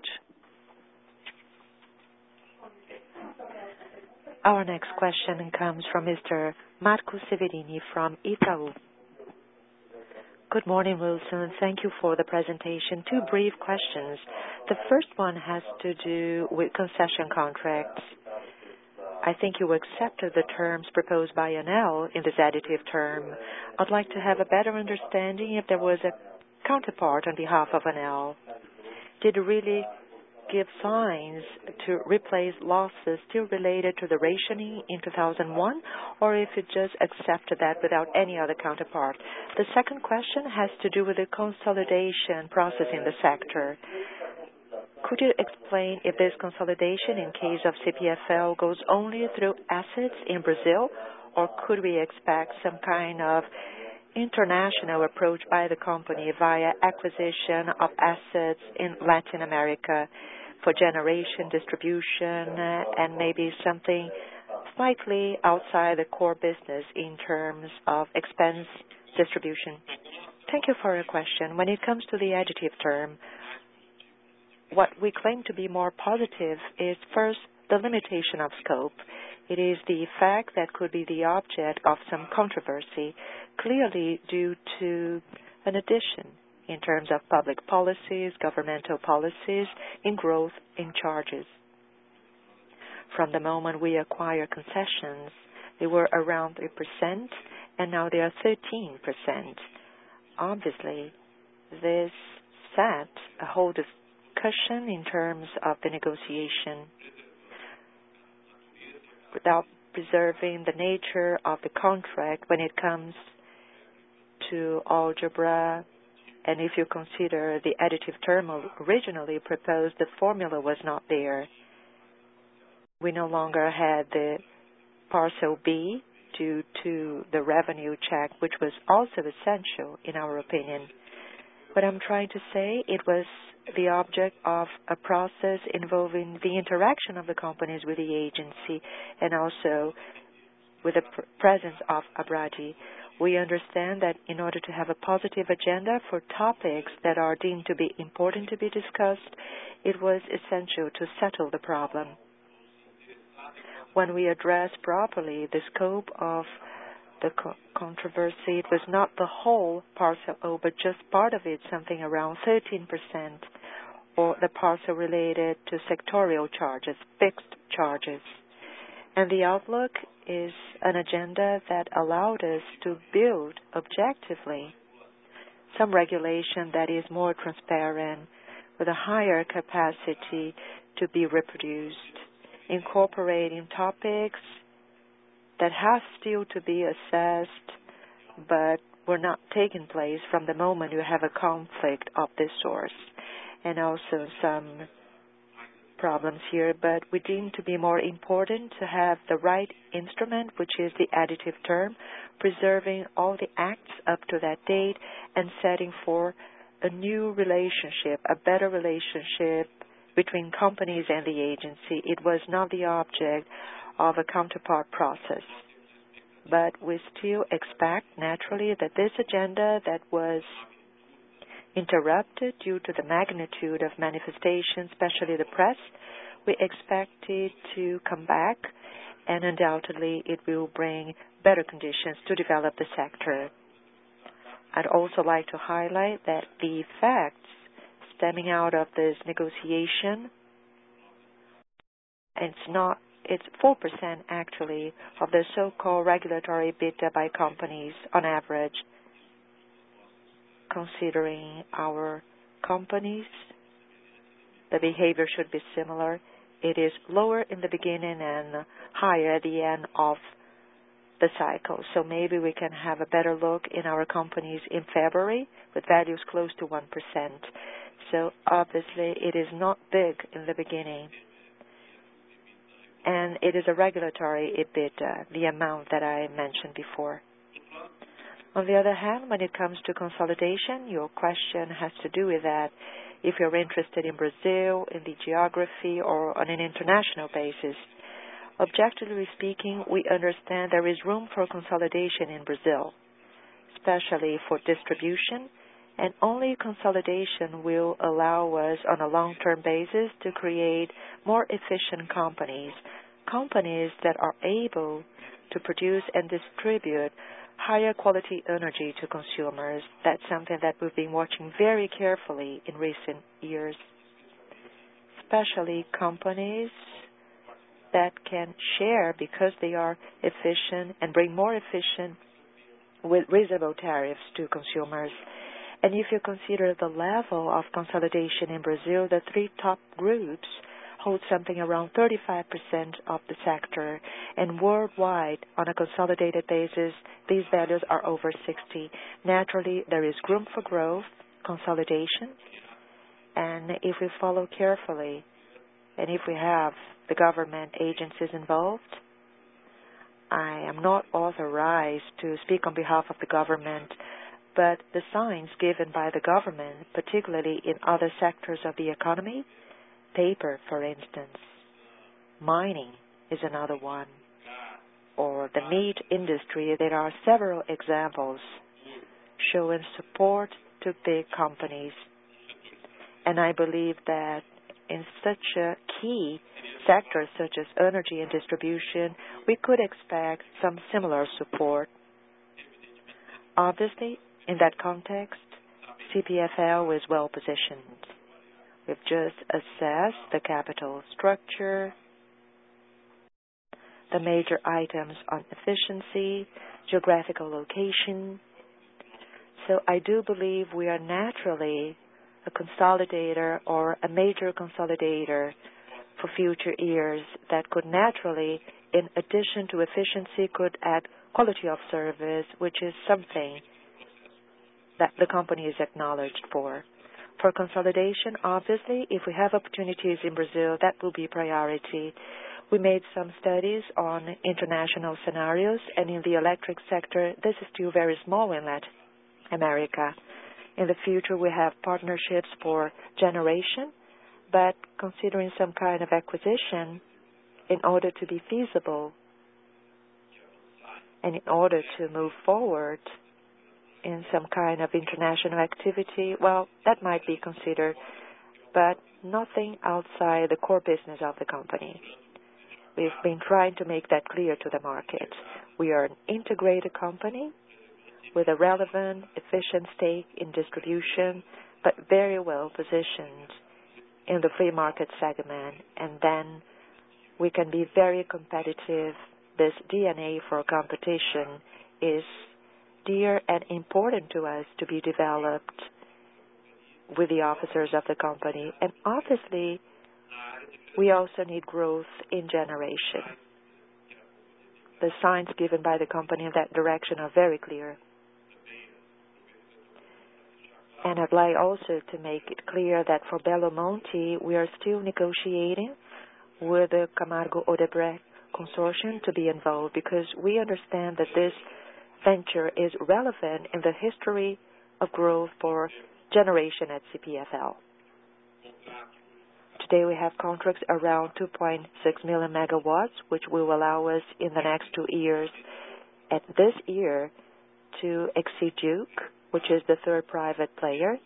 Our next question comes from Mr. Marco Severini from Itaú. Good morning, Wilson. Thank you for the presentation. Two brief questions. The first one has to do with concession contracts. I think you accepted the terms proposed by ANEEL in this additive term. I'd like to have a better understanding if there was a counterpart on behalf of ANEEL. Did it really give signs to replace losses still related to the rationing in 2001, or if it just accepted that without any other counterpart? The second question has to do with the consolidation process in the sector. Could you explain if this consolidation in case of CPFL goes only through assets in Brazil, or could we expect some kind of international approach by the company via acquisition of assets in Latin America for generation, distribution, and maybe something slightly outside the core business in terms of expense distribution? Thank you for your question. When it comes to the additive term, what we claim to be more positive is first the limitation of scope. It is the effect that could be the object of some controversy, clearly due to an addition in terms of public policies, governmental policies, in growth in charges. From the moment we acquire concessions, they were around 3%, and now they are 13%. Obviously, this set a whole discussion in terms of the negotiation without preserving the nature of the contract when it comes to algebra. And if you consider the additive term originally proposed, the formula was not there. We no longer had the parcel B due to the revenue check, which was also essential in our opinion. What I'm trying to say, it was the object of a process involving the interaction of the companies with the agency and also with the presence of ABRADEE. We understand that in order to have a positive agenda for topics that are deemed to be important to be discussed, it was essential to settle the problem. When we address properly the scope of the controversy, it was not the whole parcel O, but just part of it, something around 13%, or the parcel related to sectorial charges, fixed charges. And the outlook is an agenda that allowed us to build objectively some regulation that is more transparent, with a higher capacity to be reproduced, incorporating topics that have still to be assessed, but were not taking place from the moment you have a conflict of this source. And also some problems here, but we deem to be more important to have the right instrument, which is the additive term, preserving all the acts up to that date and setting for a new relationship, a better relationship between companies and the agency. It was not the object of a counterpart process. But we still expect, naturally, that this agenda that was interrupted due to the magnitude of manifestations, especially the press, we expect it to come back, and undoubtedly it will bring better conditions to develop the sector. I'd also like to highlight that the effects stemming out of this negotiation, it's 4% actually of the so-called regulatory EBITDA by companies on average. Considering our companies, the behavior should be similar. It is lower in the beginning and higher at the end of the cycle. So maybe we can have a better look in our companies in February with values close to 1%. So obviously it is not big in the beginning. and it is a regulatory EBITDA, the amount that I mentioned before. On the other hand, when it comes to consolidation, your question has to do with that. If you're interested in Brazil, in the geography, or on an international basis, objectively speaking, we understand there is room for consolidation in Brazil, especially for distribution, and only consolidation will allow us on a long-term basis to create more efficient companies that are able to produce and distribute higher quality energy to consumers. That's something that we've been watching very carefully in recent years, especially companies that can share because they are efficient and bring more efficient with reasonable tariffs to consumers. And if you consider the level of consolidation in Brazil, the three top groups hold something around 35% of the sector, and worldwide, on a consolidated basis, these values are over 60. Naturally, there is room for growth, consolidation, and if we follow carefully, and if we have the government agencies involved, I am not authorized to speak on behalf of the government, but the signs given by the government, particularly in other sectors of the economy, paper, for instance, mining is another one, or the meat industry, there are several examples showing support to big companies. And I believe that in such a key sector such as energy and distribution, we could expect some similar support. Obviously, in that context, CPFL is well positioned. We've just assessed the capital structure, the major items on efficiency, geographical location. So I do believe we are naturally a consolidator or a major consolidator for future years that could naturally, in addition to efficiency, could add quality of service, which is something that the company is acknowledged for. For consolidation, obviously, if we have opportunities in Brazil, that will be priority. We made some studies on international scenarios, and in the electric sector, this is still very small in Latin America. In the future, we have partnerships for generation, but considering some kind of acquisition in order to be feasible and in order to move forward in some kind of international activity, well, that might be considered, but nothing outside the core business of the company. We've been trying to make that clear to the market. We are an integrated company with a relevant, efficient stake in distribution, but very well positioned in the free market segment, and then we can be very competitive. This DNA for competition is dear and important to us to be developed with the officers of the company. And obviously, we also need growth in generation. The signs given by the company in that direction are very clear. And I'd like also to make it clear that for Belo Monte, we are still negotiating with the Camargo Odebrecht consortium to be involved, because we understand that this venture is relevant in the history of growth for generation at CPFL. Today we have contracts around 2.6 million megawatts, which will allow us in the next 2 years, and this year, to exceed Duke, which is the third private player.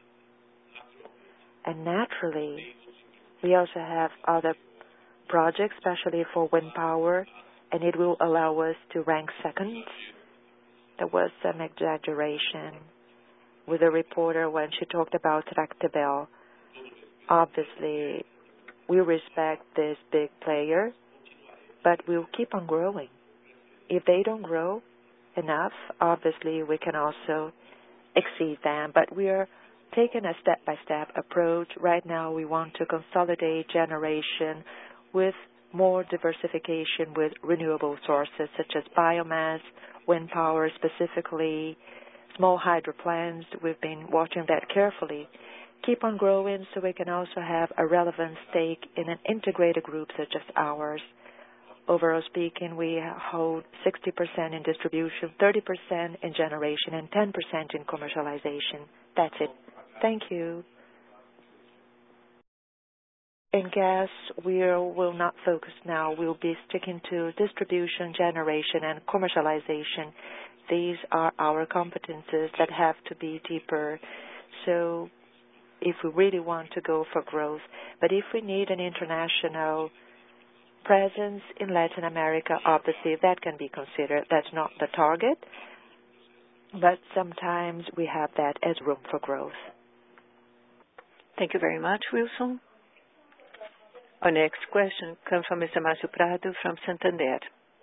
And naturally, we also have other projects, especially for wind power, and it will allow us to rank second. There was some exaggeration with the reporter when she talked about Tractebel. Obviously, we respect this big player, but we'll keep on growing. If they don't grow enough, obviously we can also exceed them, but we are taking a step-by-step approach. Right now we want to consolidate generation with more diversification with renewable sources such as biomass, wind power specifically, small hydro plants. We've been watching that carefully. Keep on growing so we can also have a relevant stake in an integrated group such as ours. Overall speaking, we hold 60% in distribution, 30% in generation, and 10% in commercialization. That's it. Thank you. In gas, we will not focus now. We'll be sticking to distribution, generation, and commercialization. These are our competences that have to be deeper. So if we really want to go for growth, but if we need an international presence in Latin America, obviously that can be considered. That's not the target, but sometimes we have that as room for growth. Thank you very much, Wilson. Our next question comes from Mr. Márcio Prado from Santander.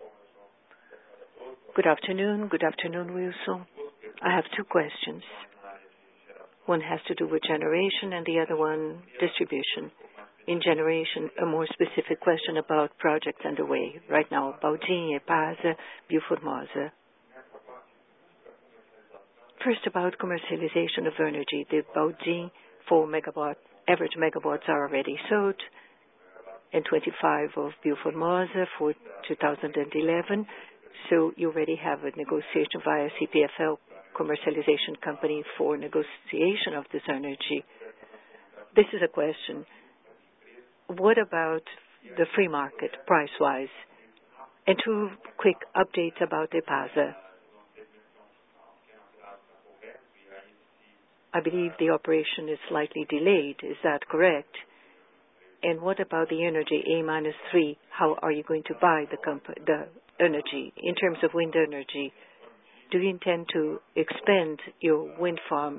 Good afternoon. Good afternoon, Wilson. I have two questions. One has to do with generation and the other one distribution. In generation, a more specific question about projects underway right now, Baldin, EPASA, Bioformosa. First, about commercialization of energy. The Baldin 4 megawatt, average megawatts are already sold, and 25 of Bioformosa for 2011. So you already have a negotiation via CPFL commercialization company for negotiation of this energy. This is a question. What about the free market price-wise? And two quick updates about EPASA. I believe the operation is slightly delayed. Is that correct? And what about the energy A-3? How are you going to buy the energy in terms of wind energy? Do you intend to expand your wind farms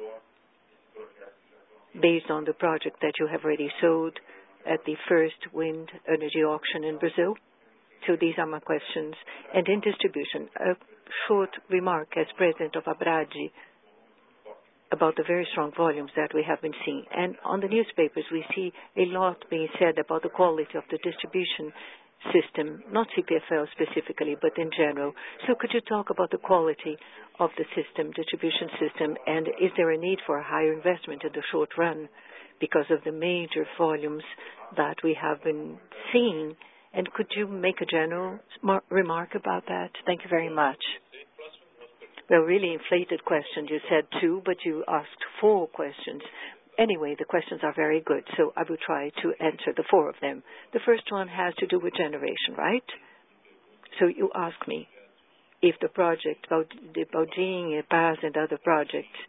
based on the project that you have already sold at the first wind energy auction in Brazil? So these are my questions. And in distribution, a short remark as president of ABRADE about the very strong volumes that we have been seeing. And on the newspapers, we see a lot being said about the quality of the distribution system, not CPFL specifically, but in general. So could you talk about the quality of the system, distribution system, and is there a need for a higher investment in the short run because of the major volumes that we have been seeing? And could you make a general remark about that? Thank you very much. Well, really inflated question. You said two, but you asked four questions. Anyway, the questions are very good, so I will try to answer the four of them. The first one has to do with generation, right? So you ask me if the project, the Baldin, EPASA, and other projects,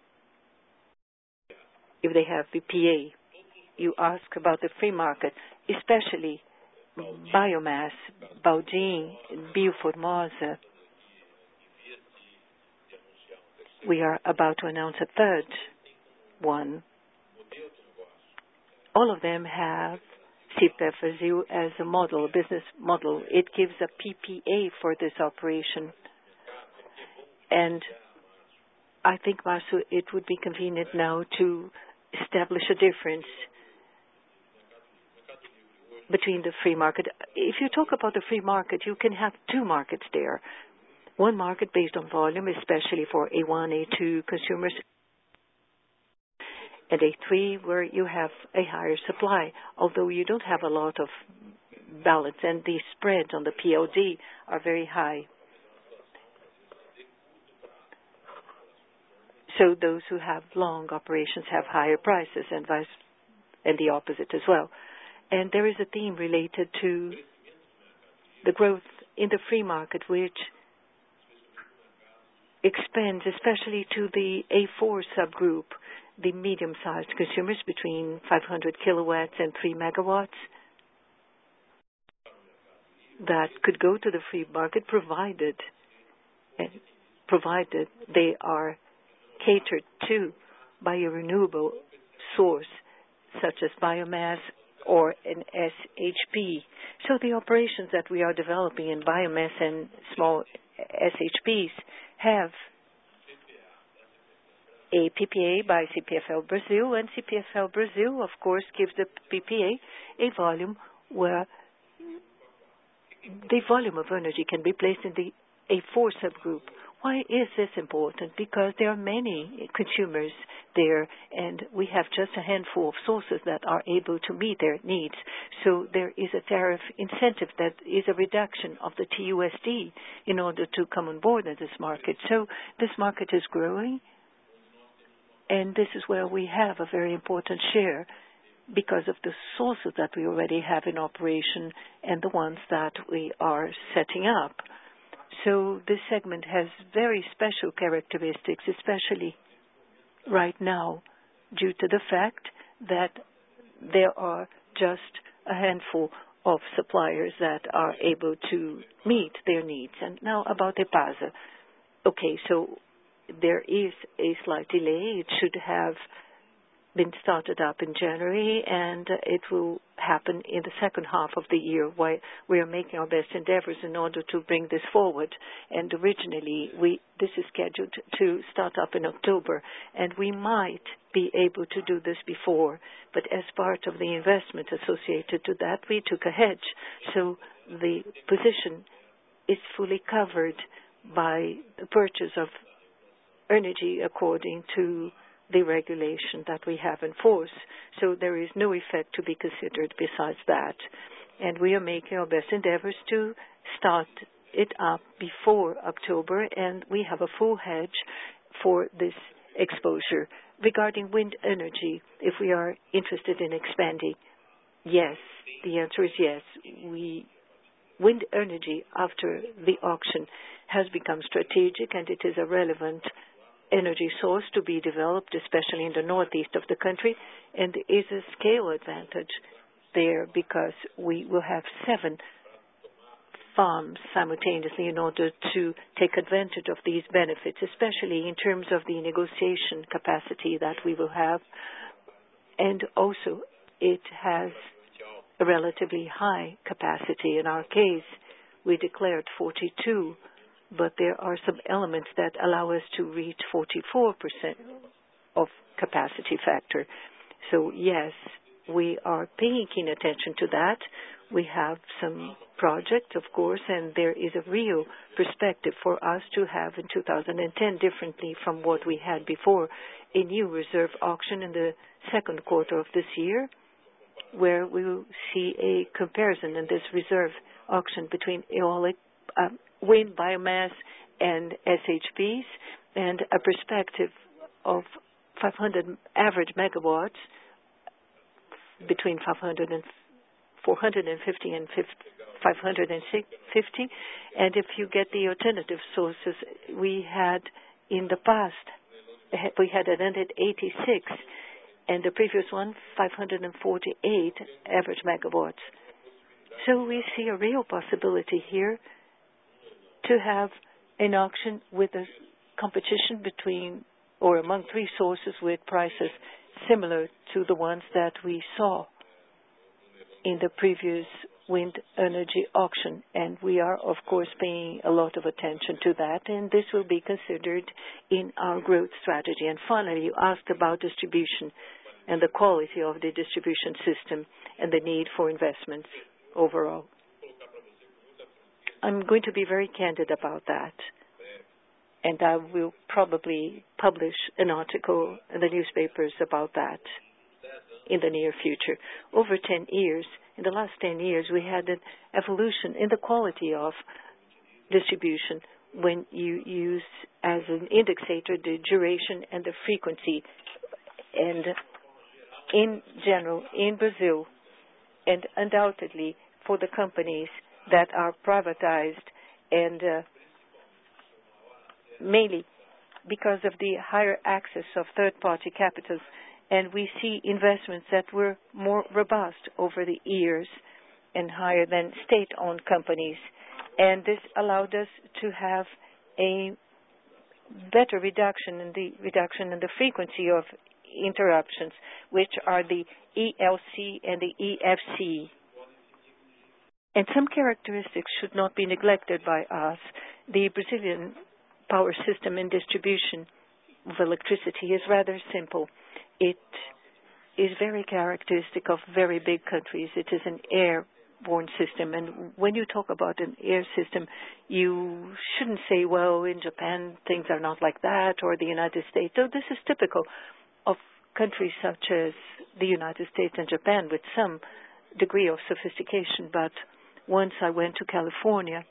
if they have PPA. You ask about the free market, especially biomass, Baldin, Bioformosa. We are about to announce a third one. All of them have CPFL Brazil as a model, a business model. It gives a PPA for this operation. And I think, Marcio, it would be convenient now to establish a difference between the free market. If you talk about the free market, you can have two markets there. One market based on volume, especially for A1, A2 consumers, and A3 where you have a higher supply, although you don't have a lot of balance, and the spreads on the PLD are very high. So those who have long operations have higher prices and the opposite as well. And there is a theme related to the growth in the free market, which expands especially to the A4 subgroup, the medium-sized consumers between 500 kilowatts and 3 megawatts that could go to the free market provided they are catered to by a renewable source such as biomass or an SHP. So the operations that we are developing in biomass and small SHPs have a PPA by CPFL Brazil, and CPFL Brazil, of course, gives the PPA a volume where the volume of energy can be placed in the A4 subgroup, Why is this important? Because there are many consumers there, and we have just a handful of sources that are able to meet their needs. So there is a tariff incentive that is a reduction of the TUSD in order to come on board in this market. So this market is growing, and this is where we have a very important share because of the sources that we already have in operation and the ones that we are setting up. So this segment has very special characteristics, especially right now, due to the fact that there are just a handful of suppliers that are able to meet their needs. And now about EPASA. Okay, so there is a slight delay. It should have been started up in January, and it will happen in the second half of the year, while we are making our best endeavors in order to bring this forward. And originally, this is scheduled to start up in October, and we might be able to do this before, but as part of the investment associated to that, we took a hedge. So the position is fully covered by the purchase of energy according to the regulation that we have in force. So there is no effect to be considered besides that. And we are making our best endeavors to start it up before October, and we have a full hedge for this exposure. Regarding wind energy, if we are interested in expanding, yes, the answer is yes. Wind energy after the auction has become strategic, and it is a relevant energy source to be developed, especially in the northeast of the country, and there is a scale advantage there because we will have 7 farms simultaneously in order to take advantage of these benefits, especially in terms of the negotiation capacity that we will have. And also, it has a relatively high capacity. In our case, we declared 42, but there are some elements that allow us to reach 44% of capacity factor. So yes, we are paying keen attention to that. We have some projects, of course, and there is a real perspective for us to have in 2010, differently from what we had before, a new reserve auction in the second quarter of this year, where we will see a comparison in this reserve auction between eolic, wind, biomass, and SHPs, and a perspective of 500 average megawatts between 450 and 550. And if you get the alternative sources, we had in the past, we had 186, and the previous one, 548 average megawatts. So we see a real possibility here to have an auction with a competition between or among 3 sources with prices similar to the ones that we saw in the previous wind energy auction. And we are, of course, paying a lot of attention to that, and this will be considered in our growth strategy. And finally, you asked about distribution and the quality of the distribution system and the need for investments overall. I'm going to be very candid about that, and I will probably publish an article in the newspapers about that in the near future. Over 10 years, in the last 10 years, we had an evolution in the quality of distribution when you use as an indexator the duration and the frequency. And in general, in Brazil, and undoubtedly for the companies that are privatized, and mainly because of the higher access of third-party capitals, and we see investments that were more robust over the years and higher than state-owned companies. And this allowed us to have a better reduction in the frequency of interruptions, which are the ELC and the EFC. And some characteristics should not be neglected by us. The Brazilian power system and distribution of electricity is rather simple. It is very characteristic of very big countries. It is an air airborne system. And when you talk about an air system, you shouldn't say, well, in Japan things are not like that, or the United States. So this is typical of countries such as the United States and Japan with some degree of sophistication. But once I went to California,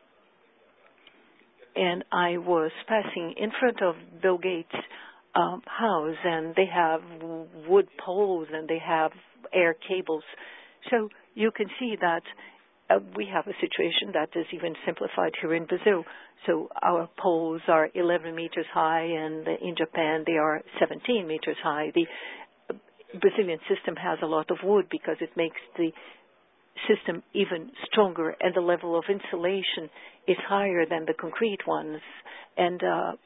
and I was passing in front of Bill Gates' house, and they have wood poles and they have air cables. So you can see that we have a situation that is even simplified here in Brazil. So our poles are 11 meters high, and in Japan they are 17 meters high. The Brazilian system has a lot of wood because it makes the system even stronger, and the level of insulation is higher than the concrete ones. And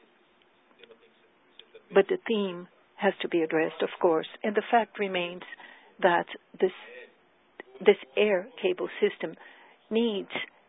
but the theme has to be addressed, of course. And the fact remains that this air cable system needs.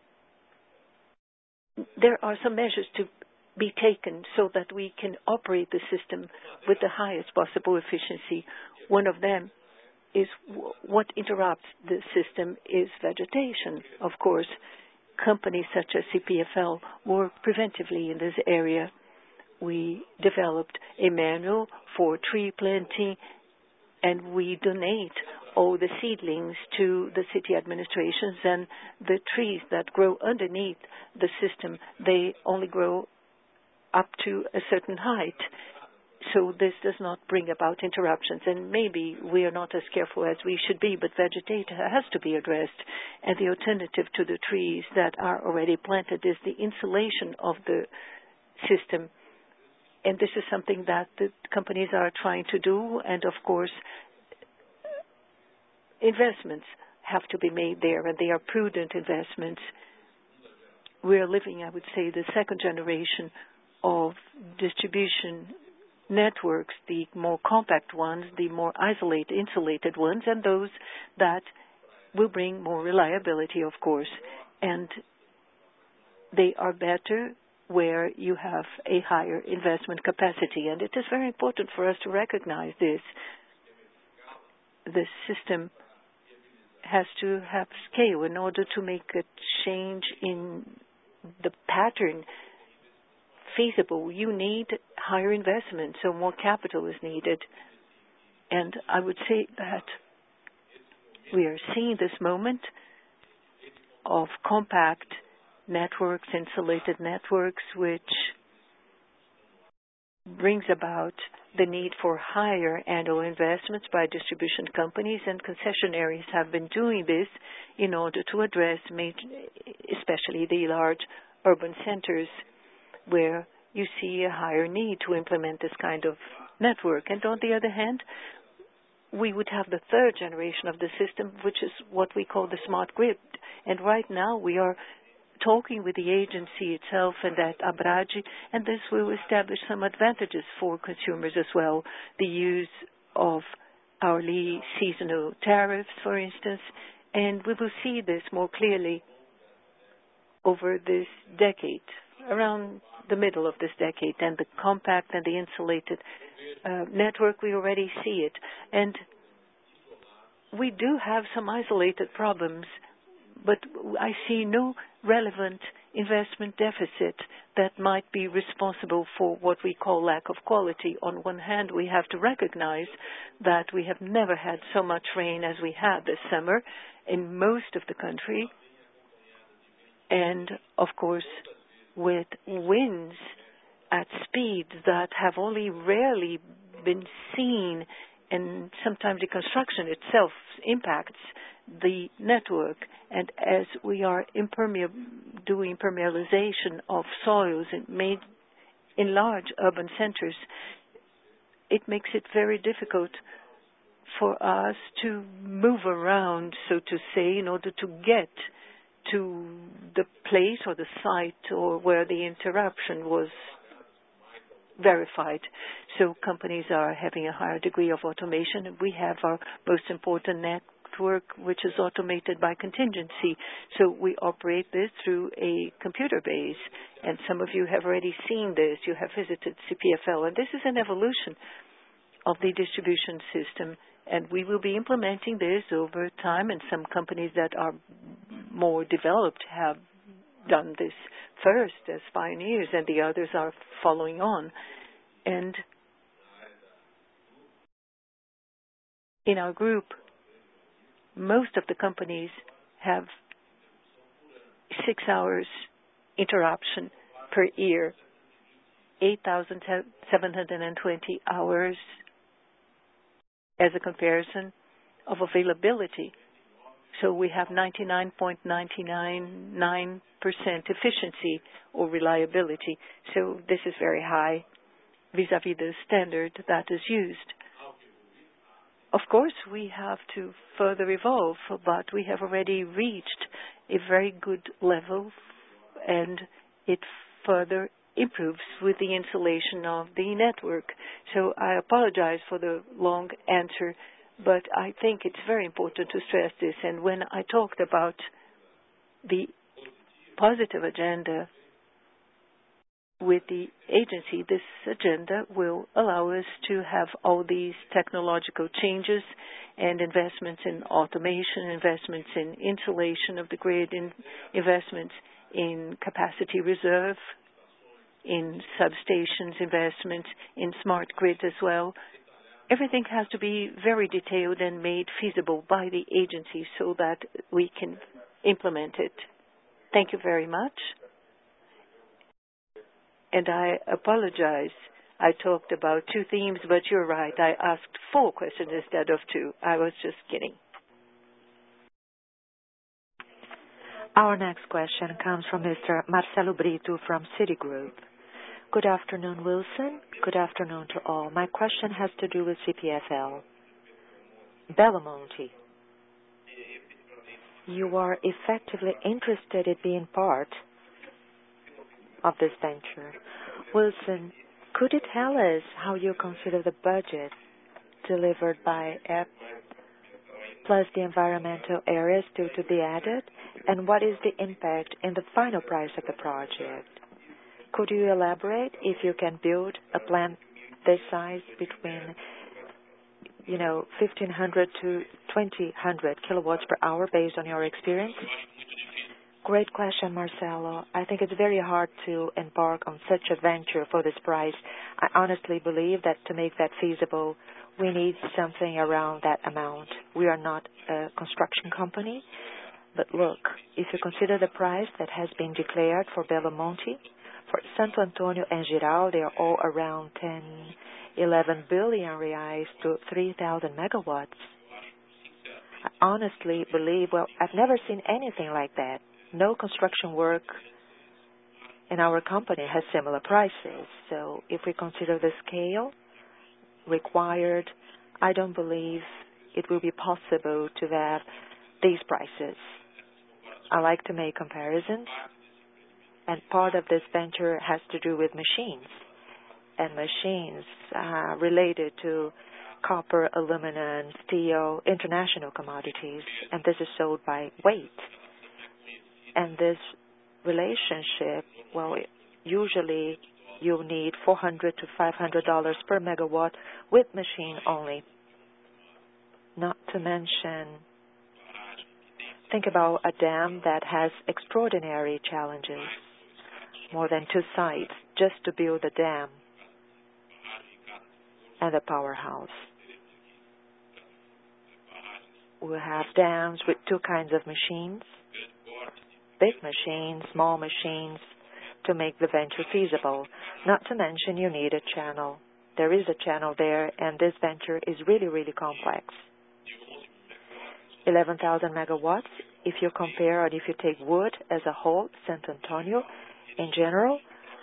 There are some measures to be taken so that we can operate the system with the highest possible efficiency. One of them is what interrupts the system is vegetation. Of course, companies such as CPFL work preventively in this area. We developed a manual for tree planting, and we donate all the seedlings to the city administrations, and the trees that grow underneath the system, they only grow up to a certain height. So this does not bring about interruptions, and maybe we are not as careful as we should be, but vegetation has to be addressed. And the alternative to the trees that are already planted is the insulation of the system. And this is something that the companies are trying to do, and of course, investments have to be made there, and they are prudent investments. We are living, I would say, the second generation of distribution networks, the more compact ones, the more isolated, insulated ones, and those that will bring more reliability, of course. And they are better where you have a higher investment capacity. And it is very important for us to recognize this. The system has to have scale in order to make a change in the pattern feasible. You need higher investment, so more capital is needed. And I would say that we are seeing this moment of compact networks, insulated networks, which brings about the need for higher annual investments by distribution companies, and concessionaires have been doing this in order to address especially the large urban centers where you see a higher need to implement this kind of network. And on the other hand, we would have the third generation of the system, which is what we call the smart grid. And right now we are talking with the agency itself and at ABRADE, and this will establish some advantages for consumers as well. The use of hourly seasonal tariffs, for instance, and we will see this more clearly over this decade, around the middle of this decade. And the compact and the insulated network, we already see it. And we do have some isolated problems, but I see no relevant investment deficit that might be responsible for what we call lack of quality. On one hand, we have to recognize that we have never had so much rain as we had this summer in most of the country. And, of course, with winds at speeds that have only rarely been seen, and sometimes the construction itself impacts the network. And as we are doing impermeabilization of soils in large urban centers, it makes it very difficult for us to move around, so to say, in order to get to the place or the site or where the interruption was verified. So companies are having a higher degree of automation, and we have our most important network, which is automated by contingency. So we operate this through a computer base, and some of you have already seen this. You have visited CPFL, and this is an evolution of the distribution system, and we will be implementing this over time, and some companies that are more developed have done this first as pioneers, and the others are following on. And in our group, most of the companies have 6 hours interruption per year, 8,720 hours as a comparison of availability. So we have 99.999% efficiency or reliability. So this is very high vis-a-vis the standard that is used. Of course, we have to further evolve, but we have already reached a very good level, and it further improves with the installation of the network. So I apologize for the long answer, but I think it's very important to stress this. And when I talked about the positive agenda with the agency, this agenda will allow us to have all these technological changes and investments in automation, investments in insulation of the grid, investments in capacity reserve, in substations, investments in smart grid as well. Everything has to be very detailed and made feasible by the agency so that we can implement it. Thank you very much. And I apologize. I talked about 2 themes, but you're right. I asked 4 questions instead of 2. I was just kidding. Our next question comes from Mr. Marcelo Brito from Citigroup. Good afternoon, Wilson. Good afternoon to all. My question has to do with CPFL. Belo Monte. You are effectively interested in being part of this venture. Wilson, could you tell us how you consider the budget delivered by EP plus the environmental areas still to be added, and what is the impact in the final price of the project? Could you elaborate if you can build a plant this size between 1,500 to 2,000 kilowatts per hour based on your experience? Great question, Marcelo. I think it's very hard to embark on such a venture for this price. I honestly believe that to make that feasible, we need something around that amount. We are not a construction company, but look, if you consider the price that has been declared for Belo Monte, for Santo Antonio and Jirau, they are all around 11 billion reais to 3,000 megawatts. I honestly believe, I've never seen anything like that. No construction work in our company has similar prices. So if we consider the scale required, I don't believe it will be possible to have these prices. I like to make comparisons, and part of this venture has to do with machines, and machines related to copper, aluminum, steel, international commodities, and this is sold by weight. And this relationship, usually you need $400 to $500 per megawatt with machine only. Not to mention, think about a dam that has extraordinary challenges. More than 2 sites just to build a dam and a powerhouse. We have dams with 2 kinds of machines. Big machines, small machines, to make the venture feasible. Not to mention you need a channel. There is a channel there, and this venture is really, really complex. 11,000 megawatts, if you compare, and if you take wood as a whole, Santo Antonio, in general,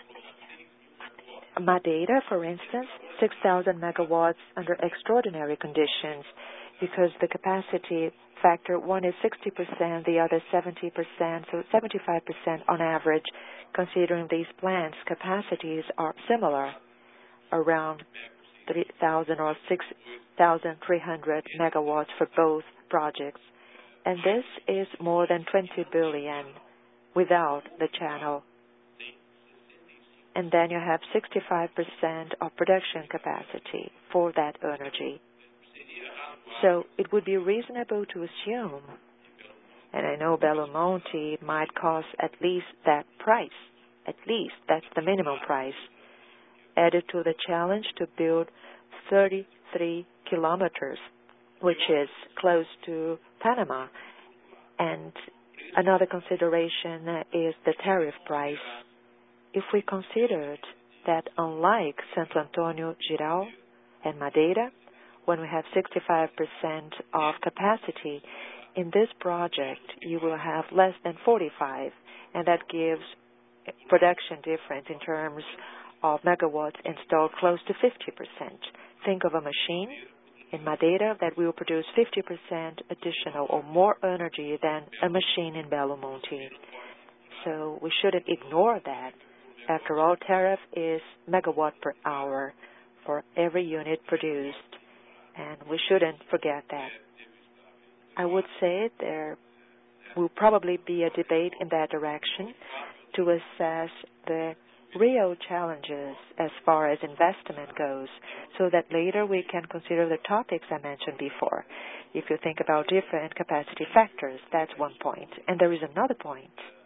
Madeira, for instance, 6,000 megawatts under extraordinary conditions, because the capacity factor, one is 60%, the other 70%, so 75% on average, considering these plants' capacities are similar, around 3,000 or 6,300 megawatts for both projects. And this is more than 20 billion without the channel. And then you have 65% of production capacity for that energy. So it would be reasonable to assume, And I know Belo Monte might cost at least that price. At least that's the minimum price. Added to the challenge to build 33 kilometers, which is close to Panama. And another consideration is the tariff price. If we considered that unlike Santo Antonio, Jirau, and Madeira, when we have 65% of capacity, in this project you will have less than 45, and that gives production difference in terms of megawatts installed close to 50%. Think of a machine in Madeira that will produce 50% additional or more energy than a machine in Belo Monte. So we shouldn't ignore that. After all, tariff is megawatt per hour for every unit produced, and we shouldn't forget that. I would say there will probably be a debate in that direction to assess the real challenges as far as investment goes, so that later we can consider the topics I mentioned before. If you think about different capacity factors, that's one point. And there is another point.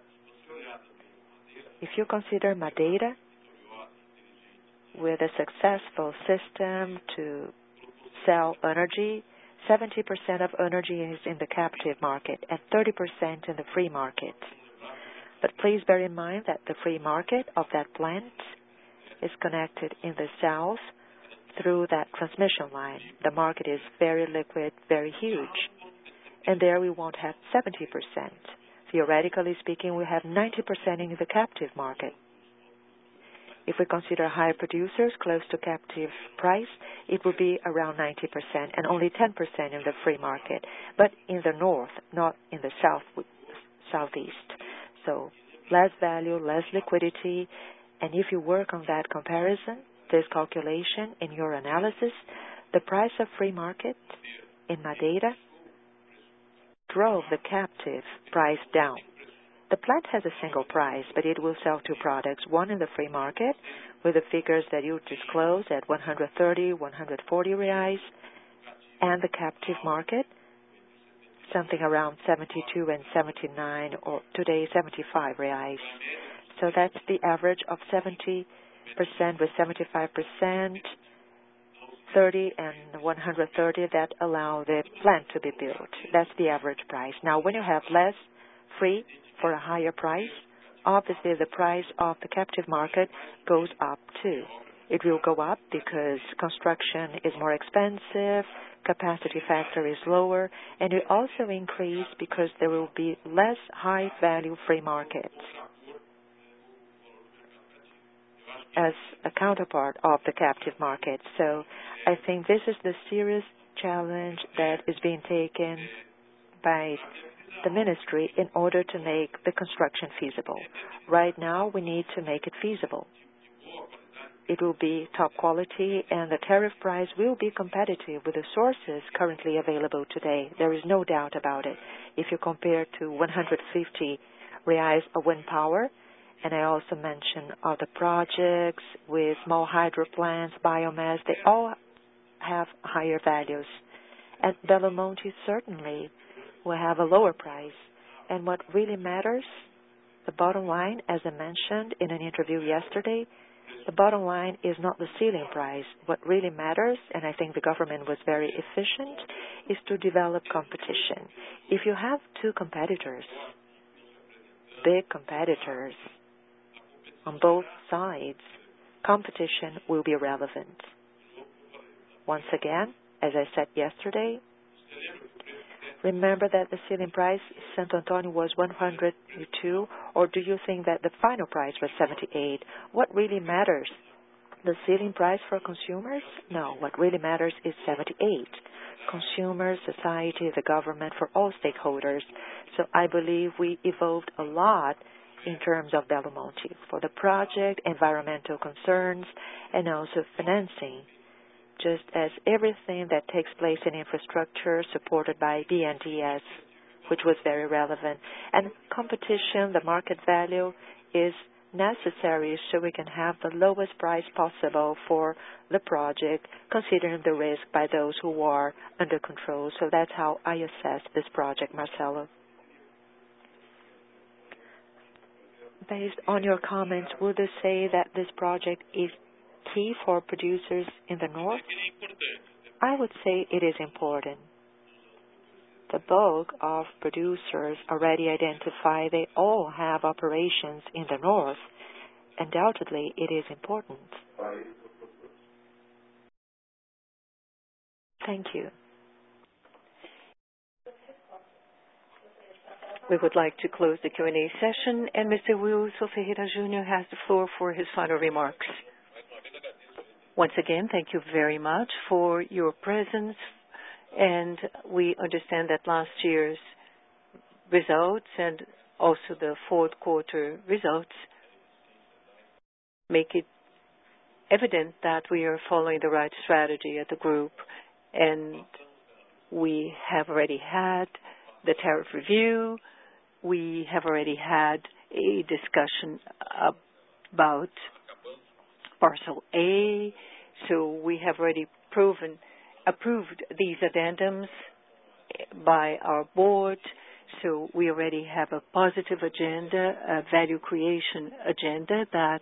If you consider Madeira with a successful system to sell energy, 70% of energy is in the captive market and 30% in the free market. But please bear in mind that the free market of that plant is connected in the south through that transmission line. The market is very liquid, very huge. And there we won't have 70%. Theoretically speaking, we have 90% in the captive market. If we consider higher producers close to captive price, it would be around 90% and only 10% in the free market, but in the north, not in the southeast. So less value, less liquidity, and if you work on that comparison, this calculation in your analysis, the price of free market in Madeira drove the captive price down. The plant has a single price, but it will sell two products, one in the free market with the figures that you disclose at 130, 140 reais, and the captive market, something around 72 and 79, or today 75 reais. So that's the average of 70% with 75%, 30 and 130 that allow the plant to be built. That's the average price. Now, when you have less free for a higher price, obviously the price of the captive market goes up too. It will go up because construction is more expensive, capacity factor is lower, and it also increase because there will be less high-value free markets as a counterpart of the captive market. So I think this is the serious challenge that is being taken by the ministry in order to make the construction feasible. Right now, we need to make it feasible. It will be top quality, and the tariff price will be competitive with the sources currently available today. There is no doubt about it. If you compare to 150 reais of wind power, and I also mentioned other projects with small hydro plants, biomass, they all have higher values. And Belo Monte certainly will have a lower price. And what really matters, the bottom line, as I mentioned in an interview yesterday, the bottom line is not the ceiling price. What really matters, and I think the government was very efficient, is to develop competition. If you have two competitors, big competitors, on both sides, competition will be relevant. Once again, as I said yesterday, remember that the ceiling price Santo Antonio was 102, or do you think that the final price was 78? What really matters? The ceiling price for consumers? No, what really matters is 78. Consumers, society, the government, for all stakeholders. So I believe we evolved a lot in terms of Belo Monte for the project, environmental concerns, and also financing, just as everything that takes place in infrastructure supported by BNDES, which was very relevant. And competition, the market value, is necessary so we can have the lowest price possible for the project, considering the risk by those who are under control. So that's how I assess this project, Marcelo. Based on your comments, would you say that this project is key for producers in the north? I would say it is important. The bulk of producers already identify they all have operations in the north. Undoubtedly, it is important. Thank you. We would like to close the Q&A session, and Mr. Wilson Ferreira Jr. has the floor for his final remarks. Once again, thank you very much for your presence, and we understand that last year's results and also the fourth quarter results make it evident that we are following the right strategy at the group, and we have already had the tariff review. We have already had a discussion about Parcel A, so we have already approved these addendums by our board, so we already have a positive agenda, a value creation agenda that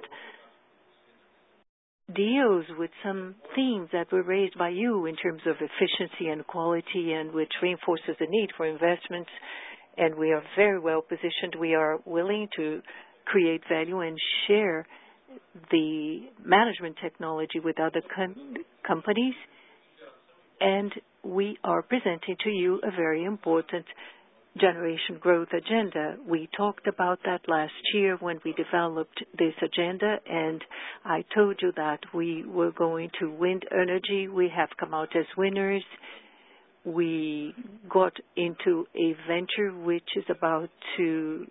deals with some themes that were raised by you in terms of efficiency and quality, and which reinforces the need for investments. And we are very well positioned. We are willing to create value and share the management technology with other companies. And we are presenting to you a very important generation growth agenda. We talked about that last year when we developed this agenda, and I told you that we were going to wind energy. We have come out as winners. We got into a venture which is about to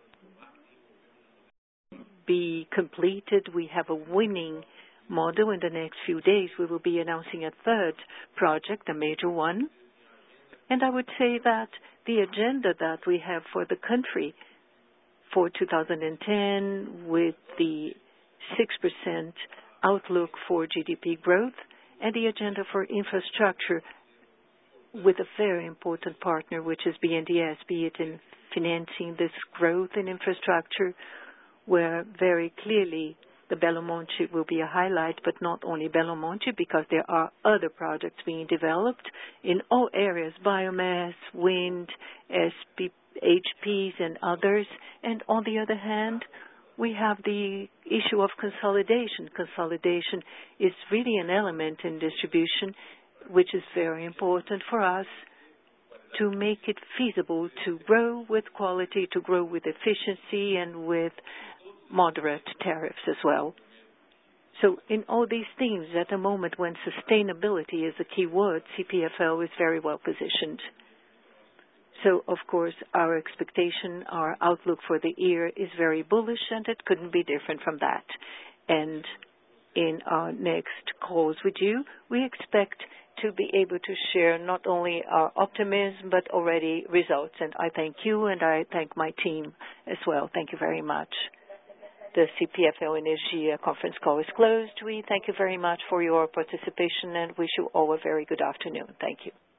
be completed. We have a winning model. In the next few days, we will be announcing a third project, a major one. And I would say that the agenda that we have for the country for 2010 with the 6% outlook for GDP growth and the agenda for infrastructure with a very important partner, which is BNDES, be it in financing this growth in infrastructure, where very clearly the Belo Monte will be a highlight, but not only Belo Monte, because there are other projects being developed in all areas, biomass, wind, HPs, and others. And on the other hand, we have the issue of consolidation. Consolidation is really an element in distribution, which is very important for us to make it feasible to grow with quality, to grow with efficiency, and with moderate tariffs as well. So in all these things, at a moment when sustainability is a key word, CPFL is very well positioned. So, of course, our expectation, our outlook for the year is very bullish, and it couldn't be different from that. And in our next calls with you, we expect to be able to share not only our optimism, but already results. And I thank you, and I thank my team as well. Thank you very much. The CPFL Energia conference call is closed. We thank you very much for your participation and wish you all a very good afternoon. Thank you.